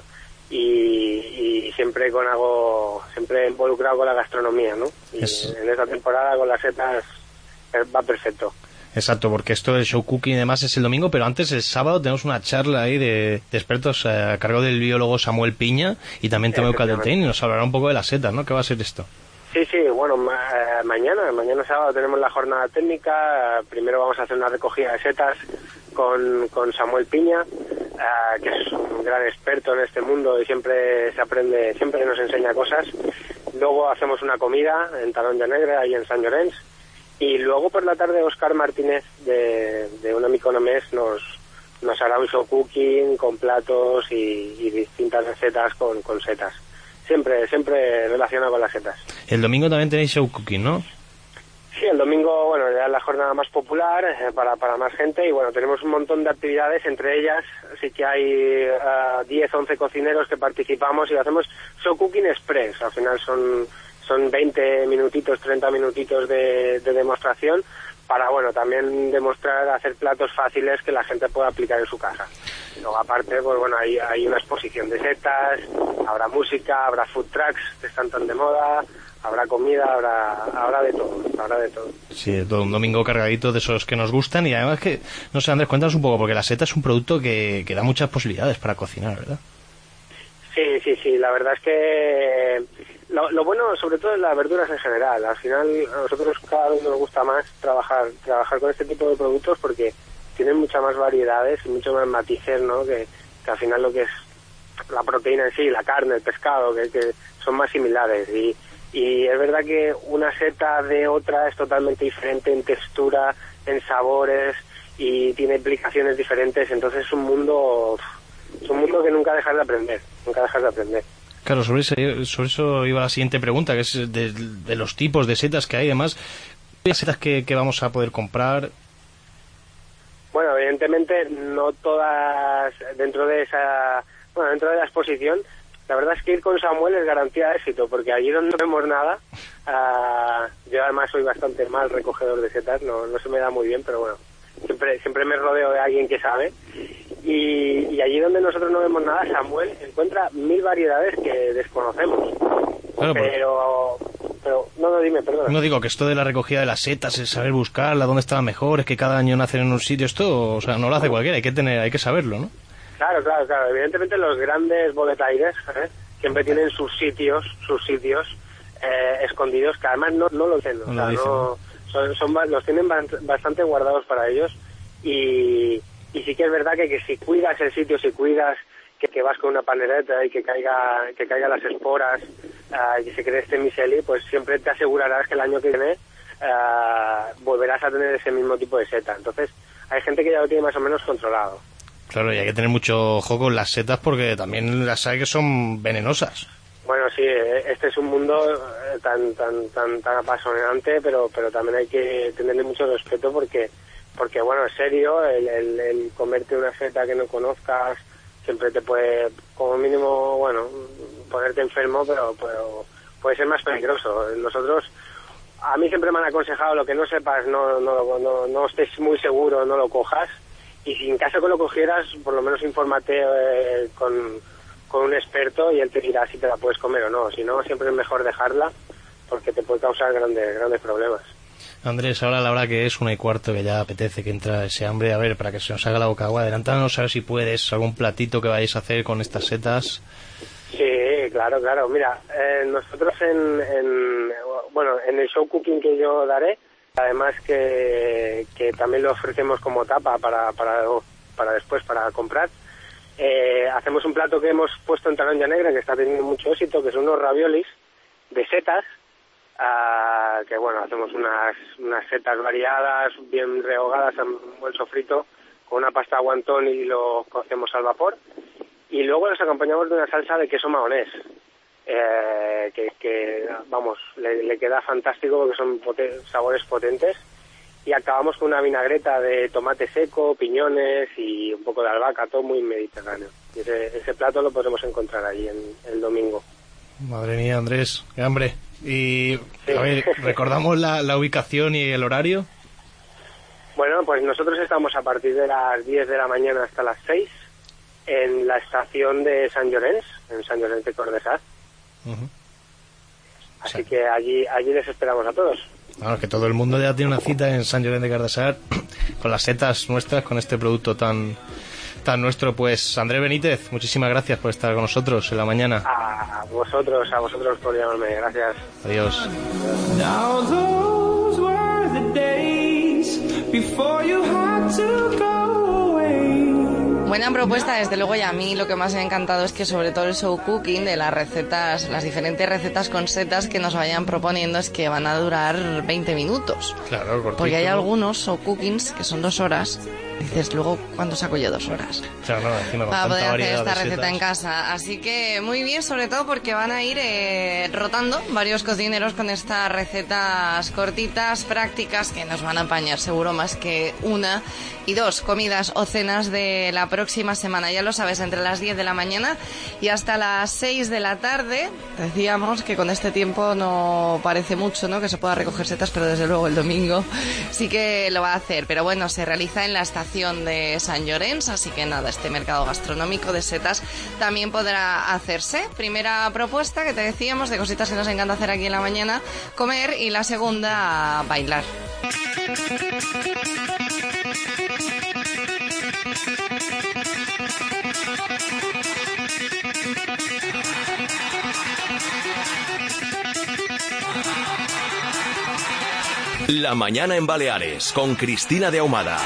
y siempre con algo, siempre involucrado con la gastronomía, ¿no? Y en esta temporada con las setas va perfecto. Exacto, porque esto del show cooking y demás es el domingo, pero antes, el sábado, tenemos una charla ahí de expertos a cargo del biólogo Samuel Piña y también Tomeu Català, y nos hablará un poco de las setas, ¿no? ¿Qué va a ser esto? Sí, bueno, mañana sábado tenemos la jornada técnica. Primero vamos a hacer una recogida de setas con Samuel Piña, que es un gran experto en este mundo y siempre se aprende, siempre nos enseña cosas. Luego hacemos una comida en Taronja Negra, ahí en Sant Llorenç, y luego por la tarde Óscar Martínez de Una Mica Una Més nos hará un show cooking con platos y distintas recetas con setas. Siempre relacionado con las setas. El domingo también tenéis show cooking, ¿no? Sí, el domingo, bueno, ya es la jornada más popular para más gente, y bueno, tenemos un montón de actividades. Entre ellas sí que hay 10, 11 cocineros que participamos y hacemos show cooking express. Al final son 20 minutitos, 30 minutitos de demostración para, bueno, también demostrar, hacer platos fáciles que la gente pueda aplicar en su casa. Y luego aparte, pues bueno, hay una exposición de setas, habrá música, habrá food trucks que están tan de moda, habrá comida, habrá de todo. Sí, todo un domingo cargadito de esos que nos gustan. Y además que, no sé, Andrés, cuéntanos un poco, porque la seta es un producto que da muchas posibilidades para cocinar, ¿verdad? Sí, la verdad es que lo bueno sobre todo es las verduras en general. Al final a nosotros cada vez nos gusta más trabajar con este tipo de productos porque tienen muchas más variedades y muchos más matices, ¿no? Que al final lo que es la proteína en sí, la carne, el pescado, que son más similares. Y es verdad que una seta de otra es totalmente diferente en textura, en sabores, y tiene implicaciones diferentes. Entonces es un mundo que nunca dejas de aprender. Claro, sobre eso iba la siguiente pregunta, que es de los tipos de setas que hay. Además, ¿las setas que vamos a poder comprar? Bueno, evidentemente no todas dentro de la exposición. La verdad es que ir con Samuel es garantía de éxito, porque allí donde no vemos nada, yo además soy bastante mal recogedor de setas, no se me da muy bien, pero bueno, siempre me rodeo de alguien que sabe. Y allí donde nosotros no vemos nada, Samuel encuentra 1000 variedades que desconocemos. Claro, pero no, dime, perdona. No, digo que esto de la recogida de las setas, el saber buscarla, dónde están mejor, es que cada año nacen en un sitio, esto, o sea, no lo hace cualquiera, hay que saberlo, ¿no? Claro, y hay que tener mucho ojo con las setas porque también las hay que son venenosas. Bueno, sí, este es un mundo tan apasionante, pero también hay que tenerle mucho respeto porque bueno, en serio, el comerte una seta que no conozcas siempre te puede, como mínimo, bueno, ponerte enfermo, pero puede ser más peligroso. Nosotros, a mí siempre me han aconsejado lo que no sepas, no estés muy seguro, no lo cojas. Y si en caso que lo cogieras, por lo menos infórmate con un experto y él te dirá si te la puedes comer o no. Si no, siempre es mejor dejarla porque te puede causar grandes problemas. Andrés, ahora la hora que es 1:15, que ya apetece que entra ese hambre. A ver, para que se nos haga la boca agua, adelántanos a ver si puedes, algún platito que vayáis a hacer con estas setas. Sí, claro. Mira, nosotros en el show cooking que yo daré, además que también lo ofrecemos como tapa para después, para comprar, hacemos un plato que hemos puesto en Taronja Negra, que está teniendo mucho éxito, que son unos raviolis de setas, que bueno, hacemos unas setas variadas, bien rehogadas en un buen sofrito, con una pasta guantón y lo cocemos al vapor, y luego los acompañamos de una salsa de queso mahonés, que vamos, le queda fantástico porque son sabores potentes, y acabamos con una vinagreta de tomate seco, piñones y un poco de albahaca, todo muy mediterráneo. Y ese plato lo podremos encontrar ahí el domingo. Madre mía, Andrés, qué hambre. Y, a ver, ¿recordamos la ubicación y el horario? Bueno, pues nosotros estamos a partir de las 10 de la mañana hasta las 6 en la estación de Sant Llorenç, en Sant Llorenç de Cordesat. Así que allí les esperamos a todos. Claro, que todo el mundo ya tiene una cita en Sant Llorenç de Cordesat con las setas nuestras, con este producto tan nuestro. Pues Andrés Benítez, muchísimas gracias por estar con nosotros en la mañana. A vosotros por llamarme, gracias. Adiós. Now those were the days before you had to go away. Buena propuesta, desde luego, y a mí lo que más me ha encantado es que sobre todo el show cooking de las recetas, las diferentes recetas con setas que nos vayan proponiendo, es que van a durar 20 minutos. Claro, cortito. Porque hay algunos show cookings que son 2 horas. Dices, luego, ¿cuándo saco yo 2 horas? Claro, no, encima para poder hacer esta receta setas en casa. Así que muy bien, sobre todo porque van a ir rotando varios cocineros con estas recetas cortitas, prácticas, que nos van a apañar seguro más que 1 y 2 comidas o cenas de la próxima semana. Ya lo sabes, entre las 10 de la mañana y hasta las 6 de la tarde. Decíamos que con este tiempo no parece mucho, ¿no?, que se pueda recoger setas, pero desde luego el domingo sí que lo va a hacer. Pero bueno, se realiza en la estación de Sant Llorenç, así que nada, este mercado gastronómico de setas también podrá hacerse. Primera propuesta que te decíamos de cositas que nos encanta hacer aquí en la mañana, comer, y la segunda, bailar. La mañana en Baleares, con Cristina de Ahumada.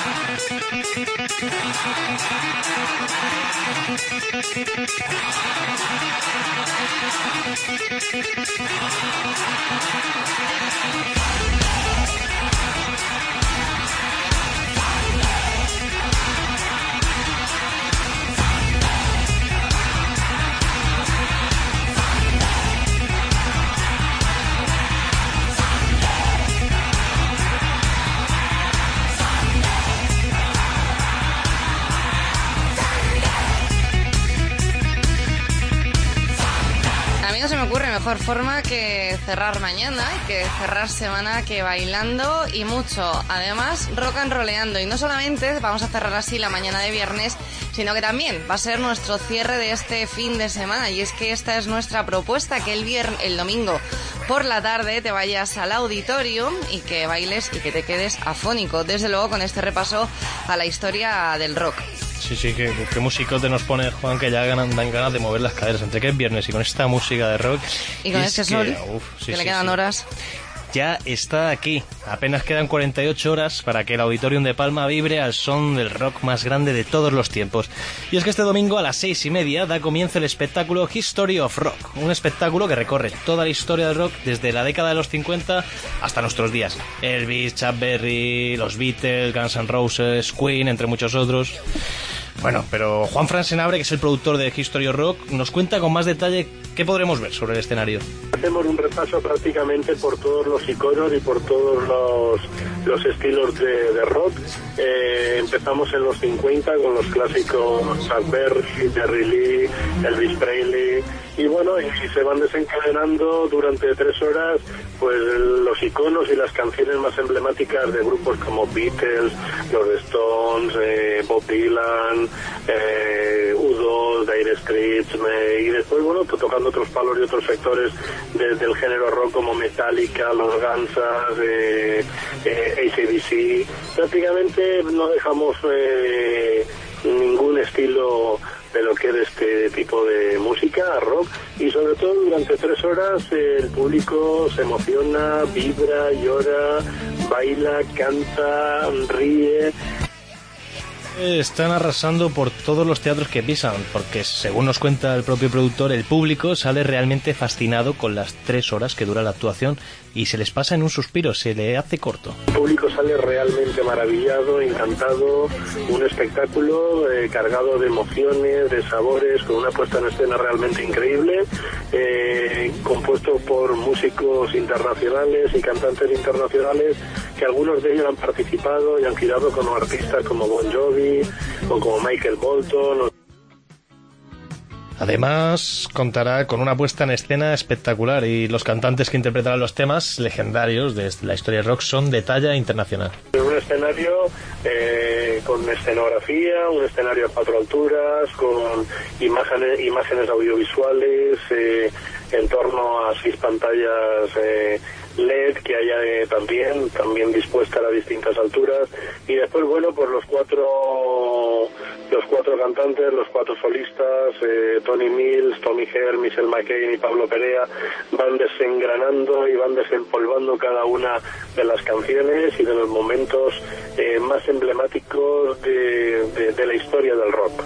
No se me ocurre mejor forma que cerrar mañana y que cerrar semana que bailando y mucho. Además, rock and rolleando. Y no solamente vamos a cerrar así la mañana de viernes, sino que también va a ser nuestro cierre de este fin de semana. Y es que esta es nuestra propuesta, que el domingo por la tarde te vayas al Auditorium y que bailes y que te quedes afónico. Desde luego con este repaso a la historia del rock. Sí, qué musicote nos pone Juan, que ya dan ganas de mover las caderas. Entre que es viernes y con esta música de rock. Y con este sol, que le quedan horas. Ya está aquí. Apenas quedan 48 horas para que el Auditorium de Palma vibre al son del rock más grande de todos los tiempos. Y es que este domingo a las 6:30 da comienzo el espectáculo History of Rock. Un espectáculo que recorre toda la historia del rock desde la década de los 50 hasta nuestros días. Elvis, Chuck Berry, los Beatles, Guns N' Roses, Queen, entre muchos otros. Bueno, pero Juan Fran Senabre, que es el productor de History of Rock, nos cuenta con más detalle qué podremos ver sobre el escenario. Hacemos un repaso prácticamente por todos los iconos y por todos los estilos de rock. Empezamos en los 50 con los clásicos Chuck Berry, Jerry Lee, Elvis Presley, y bueno, y se van desencadenando durante 3 horas pues los iconos y las canciones más emblemáticas de grupos como Beatles, los Stones, Bob Dylan, U2, Dire Straits, y después bueno, pues tocando otros palos y otros sectores del género rock como Metallica, los Guns, AC/DC. Prácticamente no dejamos ningún estilo de lo que es este tipo de música, rock, y sobre todo durante 3 horas el público se emociona, vibra, llora, baila, canta, ríe. Están arrasando por todos los teatros que pisan, porque según nos cuenta el propio productor, el público sale realmente fascinado con las 3 horas que dura la actuación y se les pasa en un suspiro, se le hace corto. El público sale realmente maravillado, encantado, un espectáculo cargado de emociones, de sabores, con una puesta en escena realmente increíble, compuesto por músicos internacionales y cantantes internacionales, que algunos de ellos han participado y han girado con artistas como Bon Jovi o como Michael Bolton. Además, contará con una puesta en escena espectacular y los cantantes que interpretarán los temas legendarios de la historia rock son de talla internacional. Un escenario con escenografía, un escenario a 4 alturas, con imágenes audiovisuales, en torno a 6 pantallas LED que haya también dispuestas a distintas alturas, y después bueno, pues los cuatro cantantes, los 4 solistas, Tony Mills, Tommy Hare, Michelle McCain y Pablo Perea, van desengranando y van desempolvando cada una de las canciones y de los momentos más emblemáticos de la historia del rock.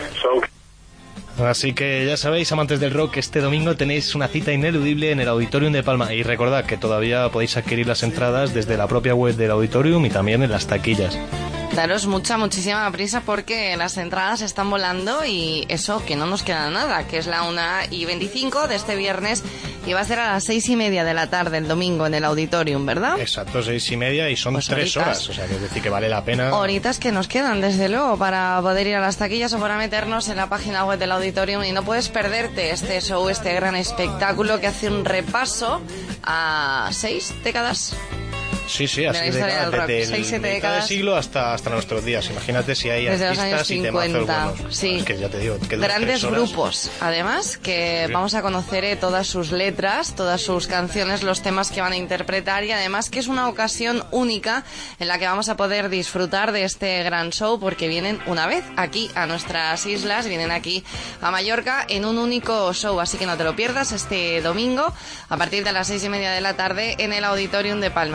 Así que ya sabéis, amantes del rock, este domingo tenéis una cita ineludible en el Auditorium de Palma. Y recordad que todavía podéis adquirir las entradas desde la propia web del Auditorium y también en las taquillas. Daros muchísima prisa porque las entradas están volando y eso, que no nos queda nada, que es la 1:25 de este viernes y va a ser a las 6:30 de la tarde el domingo en el Auditorium, ¿verdad? Exacto, 6:30 y son pues 3 horas, o sea, que es decir que vale la pena. Horitas que nos quedan, desde luego, para poder ir a las taquillas o para meternos en la página web del Auditorium, y no puedes perderte este show, este gran espectáculo que hace un repaso a 6 décadas. Sí, así desde 6-7 décadas de siglo hasta nuestros días. Imagínate si hay desde artistas y temazos buenos. Sí. Es que ya te digo, que grandes grupos, además, que sí. Vamos a conocer todas sus letras, todas sus canciones, los temas que van a interpretar, y además que es una ocasión única en la que vamos a poder disfrutar de este gran show, porque vienen una vez aquí a nuestras islas, vienen aquí a Mallorca en un único show, así que no te lo pierdas este domingo a partir de las 6:30 de la tarde en el Auditorium de Palma. Tienes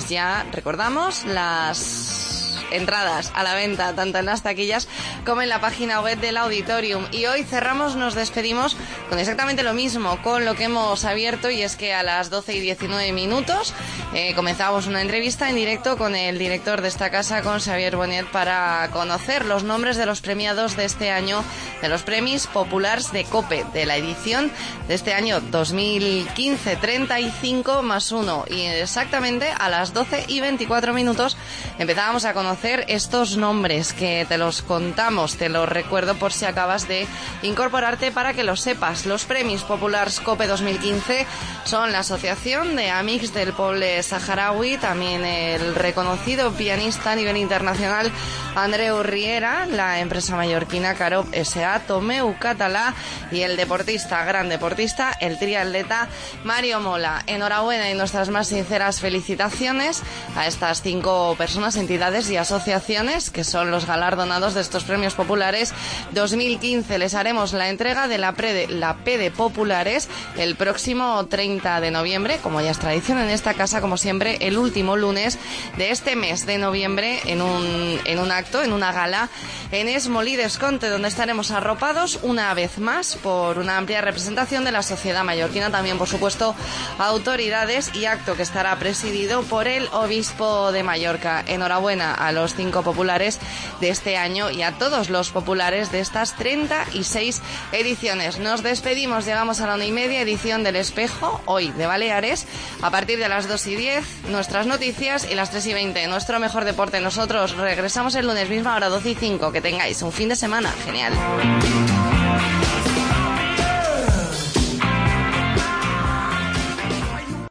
ya recordamos las entradas a la venta tanto en las taquillas como en la página web del Auditorium. Y hoy cerramos, nos despedimos con exactamente lo mismo, con lo que hemos abierto, y es que a las 12:19 comenzamos una entrevista en directo con el director de esta casa, con Xavier Bonet, para conocer los nombres de los premiados de este año, de los Premis Populars de COPE, de la edición de este año 2015, 35 más 1. Y exactamente a las 12:24 empezábamos a conocer estos nombres, que te los contamos, te los recuerdo por si acabas de incorporarte para que lo sepas. Los Premis Populars COPE 2015 son la Asociación de Amics del Poble Saharaui, también el reconocido pianista a nivel internacional Andreu Riera, la empresa mallorquina Carop S.A., Tomeu Català, y el deportista, gran deportista, el triatleta Mario Mola. Enhorabuena y nuestras más sinceras felicitaciones a estas 5 personas, entidades y asociaciones que son los galardonados de estos Premios Populares 2015. Les haremos la entrega de la Pede Populares el próximo 30 de noviembre, como ya es tradición en esta casa, como siempre, el último lunes de este mes de noviembre, en un acto, en una gala en Es Molí d'Esconte, donde estaremos arropados una vez más por una amplia representación de la sociedad mallorquina, también por supuesto autoridades, y acto que estará presidido por el obispo de Mallorca. Enhorabuena a los 5 populares de este año y a todos los populares de estas 36 ediciones. Nos despedimos, llegamos a la 1:30, edición del Espejo, hoy de Baleares, a partir de las 2:10 nuestras noticias, y las 3:20 nuestro mejor deporte. Nosotros regresamos el lunes mismo a las 12:05. Que tengáis un fin de semana genial.